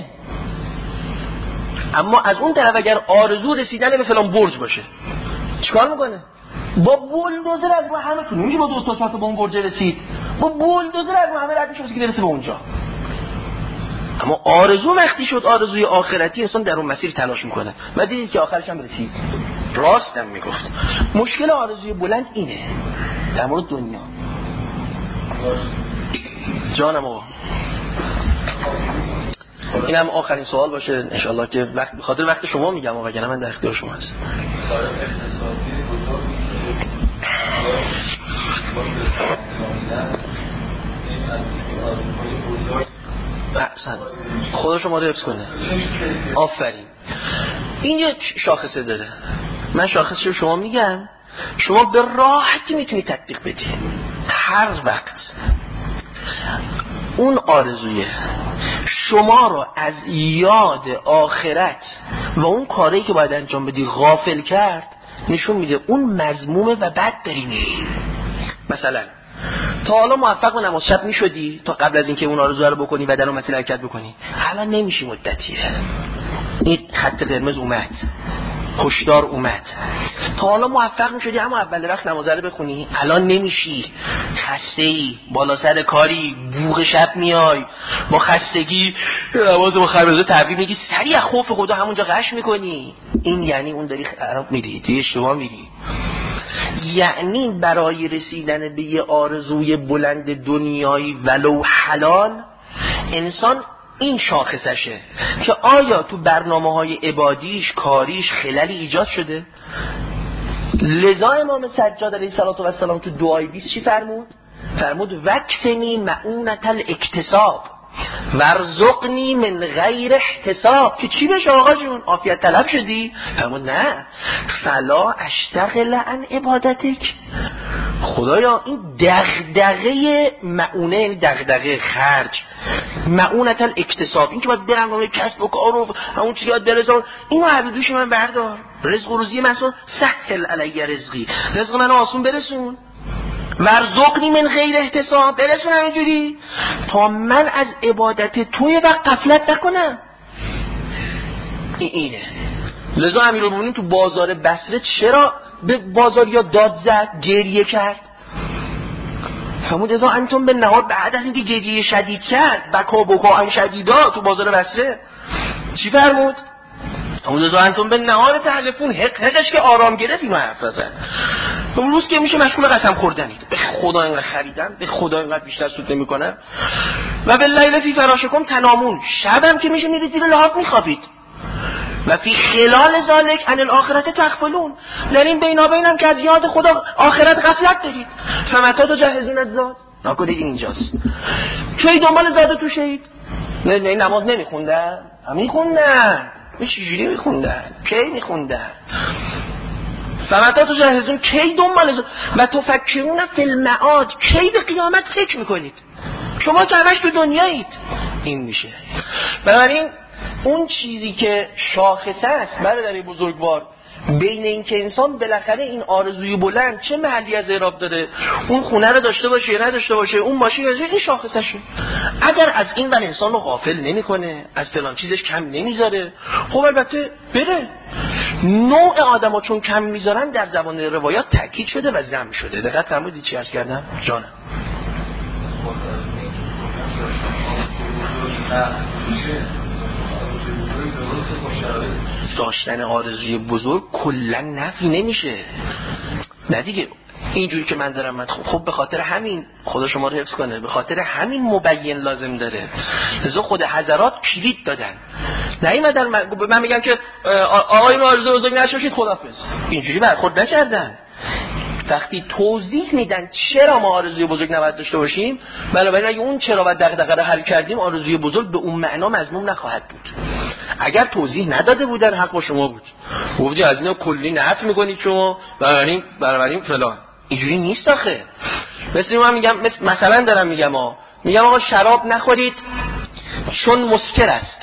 اما از اون طرف اگر آرزو رسیدن به فلان برج باشه چیکار میکنه؟ با بولدوزر از رو همه تو نمیشه با دو تا چهار تا با اون برج رسید، با بولدوزر از رو همه رد میشه که برسه به اونجا. اما آرزو وقتی شد آرزوی آخرتی انسان در اون مسیر تلاش میکنه و دیدید که آخرش هم رسید. راستم میگفت. مشکل آرزوی بلند اینه در مورد دنیا. جانم آقا این هم آخرین سوال باشه انشالله که وقت بخاطر وقت شما میگم وگرنه من در اختیار شما هست. احسن خدا شما رو حفظ کنه. آفرین. این یه شاخصه داره. من شاخصش رو شما میگم شما به راحتی میتونی تطبیق بدی. هر وقت اون آرزویه شما رو از یاد آخرت و اون کاری که باید انجام بدی غافل کرد نشون میده اون مذمومه و بد داری میری. مثلا تا حالا موفق به نماز شب میشدی تا قبل از اینکه اون آرزو رو بکنی و در اون مسیر حرکت بکنی؟ الان نمیشی مدتیه. این خط قرمز اومد، هشدار اومد. تا حالا موفق میشدی اما اول وقت نماز رو بخونی؟ الان نمیشی. خسته‌ای، بالا سر کاری، بوق شب میای، با خستگی نماز با خربزه تعبیر میگی، سریع خوف خدا همونجا غش میکنی. این یعنی اون داری خراب میری، توی اشتباه میری. یعنی برای رسیدن به یه آرزوی بلند دنیایی ولو حلال انسان این شاخصشه که آیا تو برنامه‌های عبادیش کاریش خللی ایجاد شده. لذا امام سجاد علیه السلام تو دعای بیست چی فرمود؟ فرمود وکفنی معونت الاکتساب ورزقنی من غیر احتساب. که چی بشه آقا جون؟ عافیت طلب شدی؟ فرمود نه فلا اشتغل عن عبادتک. خدایا این دغدغه معونه یعنی دغدغه خرج، معونت الاکتساب، این که باید برم کنم کسب و کار و همون چیزی یاد برسم، اینو هر دوش من بردار. رزق و روزی من سهل علی رزقی، رزق من آسون برسون. ورزقنی من غیر احتساب، برسون همینجوری تا من از عبادت توی وقت غفلت نکنم. این اینه. لذا امیرالمومنین تو بازار بصره چرا به بازاریا داد زد، گریه کرد؟ فرمود اذا انتم به نهار بعد از اینکه گریه شدید کرد بکا بکا ان شدیدا تو بازار بصره چی فرمود؟ فرمود اذا انتم به نهار تحلفون، حق حقش که آرام گرفت اینو حرف بزن. اون روز که میشه مشغول قسم خوردنید، به خدا اینقدر خریدم، به خدا اینقدر بیشتر سود نمیکنم. و باللیل فی فراشکم تنامون، شبم که میشه میرید زیر لحاف میخوابید. و فی خلال ذالک عن الاخرت تغفلون، در این بینابینم که از یاد خدا آخرت غفلت دارید. فمتا تجهزون الزاد، نکنید این اینجاست. کی دنبال زاد تو شهید؟ نه نه نماز نمیخوندن؟ میخوندن. چجوری میخوندن؟ کی میخوندن؟ فمتا تجهزون، کی دنبال زاد و تفکرون فی المعاد، کی به قیامت فکر میکنید؟ شما که همش تو دنیایید. این میشه. بنابراین اون چیزی که شاخصه است برادر بزرگوار بین این که انسان بالاخره این آرزوی بلند چه محلی از اعراب داره، اون خونه رو داشته باشه یا نداشته باشه، اون ماشین رو، این شاخصشه. اگر از این ور انسان رو غافل نمیکنه، از فلان چیزش کم نمیذاره، خب البته بره. نوع آدما چون کم میذارن در زبان روایات تاکید شده و ذم شده. دقت فرمودید چی عرض کردم؟ جانم داشتن آرزوی بزرگ کلا نفی نمیشه. نه دیگه اینجوری که من دارم من خب به خاطر همین خدا شما رو حفظ کنه، به خاطر همین مبین لازم داره. لذا خود حضرات کلید دادن. نیومدن من, من میگم که آقای آرزو بزرگ نشوشید خدافظ، اینجوری برخورد نکردن. وقتی توضیح میدن چرا ما آرزوی بزرگ نباید داشته باشیم، بنابراین اگه اون چرا و دغدغه رو حل کردیم آرزوی بزرگ به اون معنا مضموم نخواهد بود. اگر توضیح نداده بودن حق با شما بود، گفتی از اینا کلی نفی میکنید شما، بنابراین بنابراین فلان. اینجوری نیست آخه. مثل من میگم، مثل مثلا دارم میگم ها، میگم آقا شراب نخورید چون مسکر است،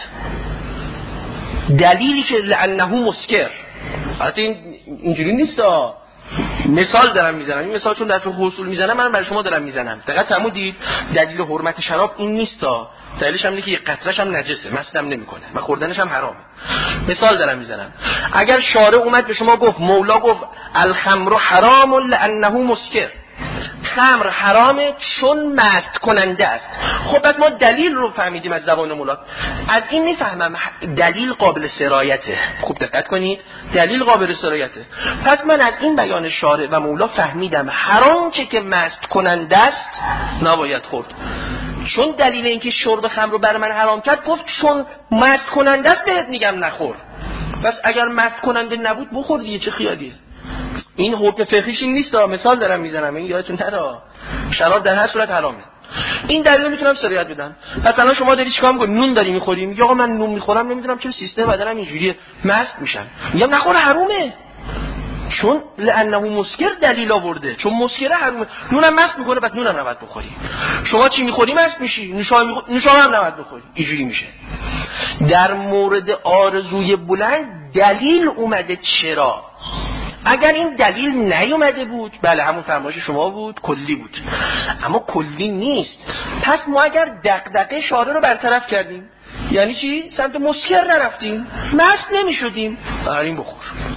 دلیلی که لعنه مسکر. البته این اینجوری نیست ها، مثال دارم میزنم، این مثال چون در فقه اصول میزنم من برای شما دارم میزنم. دقیقاً فرمودید دلیل حرمت شراب این نیست ها، دلیلش هم اینه که یک قطره‌ش هم نجسه، مستم نمیکنه و خوردنش هم حرامه. مثال دارم میزنم، اگر شارع اومد به شما گفت، مولا گفت الخمر حرام لانه مسکر، خمر حرامه چون مست کننده است. خب پس ما دلیل رو فهمیدیم از زبان مولا. از این میفهمم دلیل قابل سرایته. خوب دقت کنید، دلیل قابل سرایته. پس من از این بیان شارع و مولا فهمیدم حرام چه که مست کننده است نباید خورد. چون دلیل اینکه شرب خمر رو بر من حرام کرد گفت چون مست کننده است بهت میگم نخور. پس اگر مست کننده نبود بخور دیگه، چه خیالیه. این حکم فقهیش این نیست، مثال دارم میزنم، این یادتون نره شراب در هر صورت حرامه. این دلیل میتونم سریعت بدم. مثلا شما داری چیکار میکنی؟ نون داری میخوری، میگی آقا من نون میخورم نمیدونم چرا سیستم بدنم اینجوریه، مست میشم. میگم نخور، حرومه، چون لانه مسکر دلیل آورده، چون مسکره حرومه. نونم مست میکنه، پس نونم نباید بخوری. شما چی میخوری مست میشی، نوشابه نوشابه هم نباید بخوری، اینجوری میشه. در مورد آرزوی بلند دلیل اومده. چرا؟ اگر این دلیل نیومده بود، بله همون فرمایش شما بود، کلی بود، اما کلی نیست. پس ما اگر دغدغه شارع رو برطرف کردیم، یعنی چی؟ سمت مسکر نرفتیم، مست نمیشدیم، بریم بخور.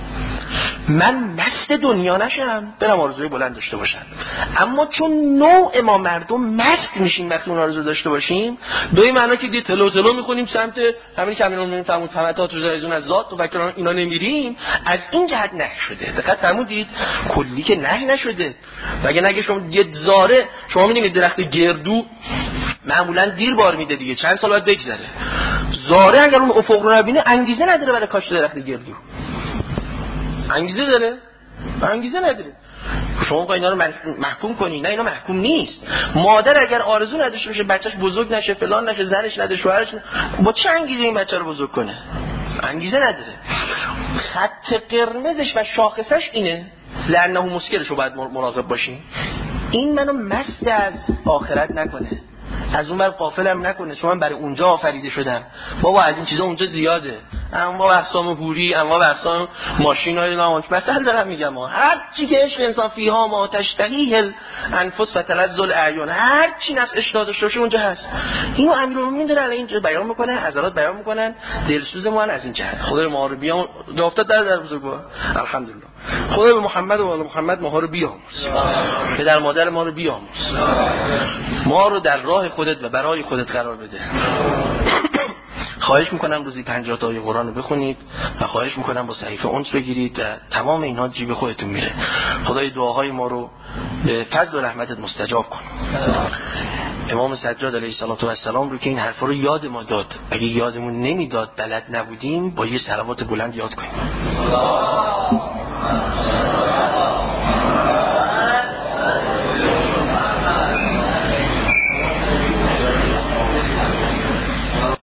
من مست دنیا نشم، برم آرزوی بلند داشته باشم، اما چون نوع ما مردم مست میشیم وقتی اون آرزو داشته باشیم، دوی معنا که دی تلو تلو میخونیم سمت همین که همین فهمون فهمتات و زایزون از ذات و فکر اینا نمیریم، از این جهت نه شده. دقت فرمودید کلی که نه نشده. مگه نگه شما یه زاره، شما میبینید درخت گردو معمولا دیر بار میده دیگه، چند سال بعد بگذره. زاره اگر اون افق رو نبینه انگیزه نداره برای کاشت درخت گردو. انگیزه داره؟ انگیزه نداره. شما اینا رو محکوم کنی؟ نه، اینا محکوم نیست. مادر اگر آرزو نداشته باشه بچهش بزرگ نشه، فلان نشه، زنش نده، شوهرش نده، با چه انگیزه این بچه رو بزرگ کنه؟ انگیزه نداره. خط قرمزش و شاخصش اینه، لعنه مسکرش رو باید مراقب باشیم. این منو مست از آخرت نکنه، از اون بر غافلم نکنه، چون من برای اونجا آفریده شدم. بابا از این چیزا اونجا زیاده، انواع اقسام حوری، انواع اقسام ماشینای نامک. مثلا دارم میگم هر چی که عشق انسان فیها ما تشتهیه الانفس و تلذ الاعیان، هر چی نفس اشتها داشته باشه اونجا هست. اینو امیرالمومنین داره الان اینجا بیان میکنه، حضرات بیان میکنن، دلسوز ما از این جهت. خدای ما رو بیام دافتاد در در بزرگوار، الحمدلله. خدای به محمد و آل محمد ما رو بیامرز، پدر مادر ما رو بیامرز، ما رو در راه خودت و برای خودت قرار بده. خواهش میکنم روزی پنجاه تا آیه قرآن رو بخونید و خواهش میکنم با صحیفه اونس بگیرید و تمام اینها جیب خودتون میره. خدای دعاهای ما رو به فضل و رحمتت مستجاب کن. امام سجاد علیه السلام رو که این حرفا رو یاد ما داد، اگه یادمون نمیداد بلد نبودیم با یه صلوات بلند یاد کنیم.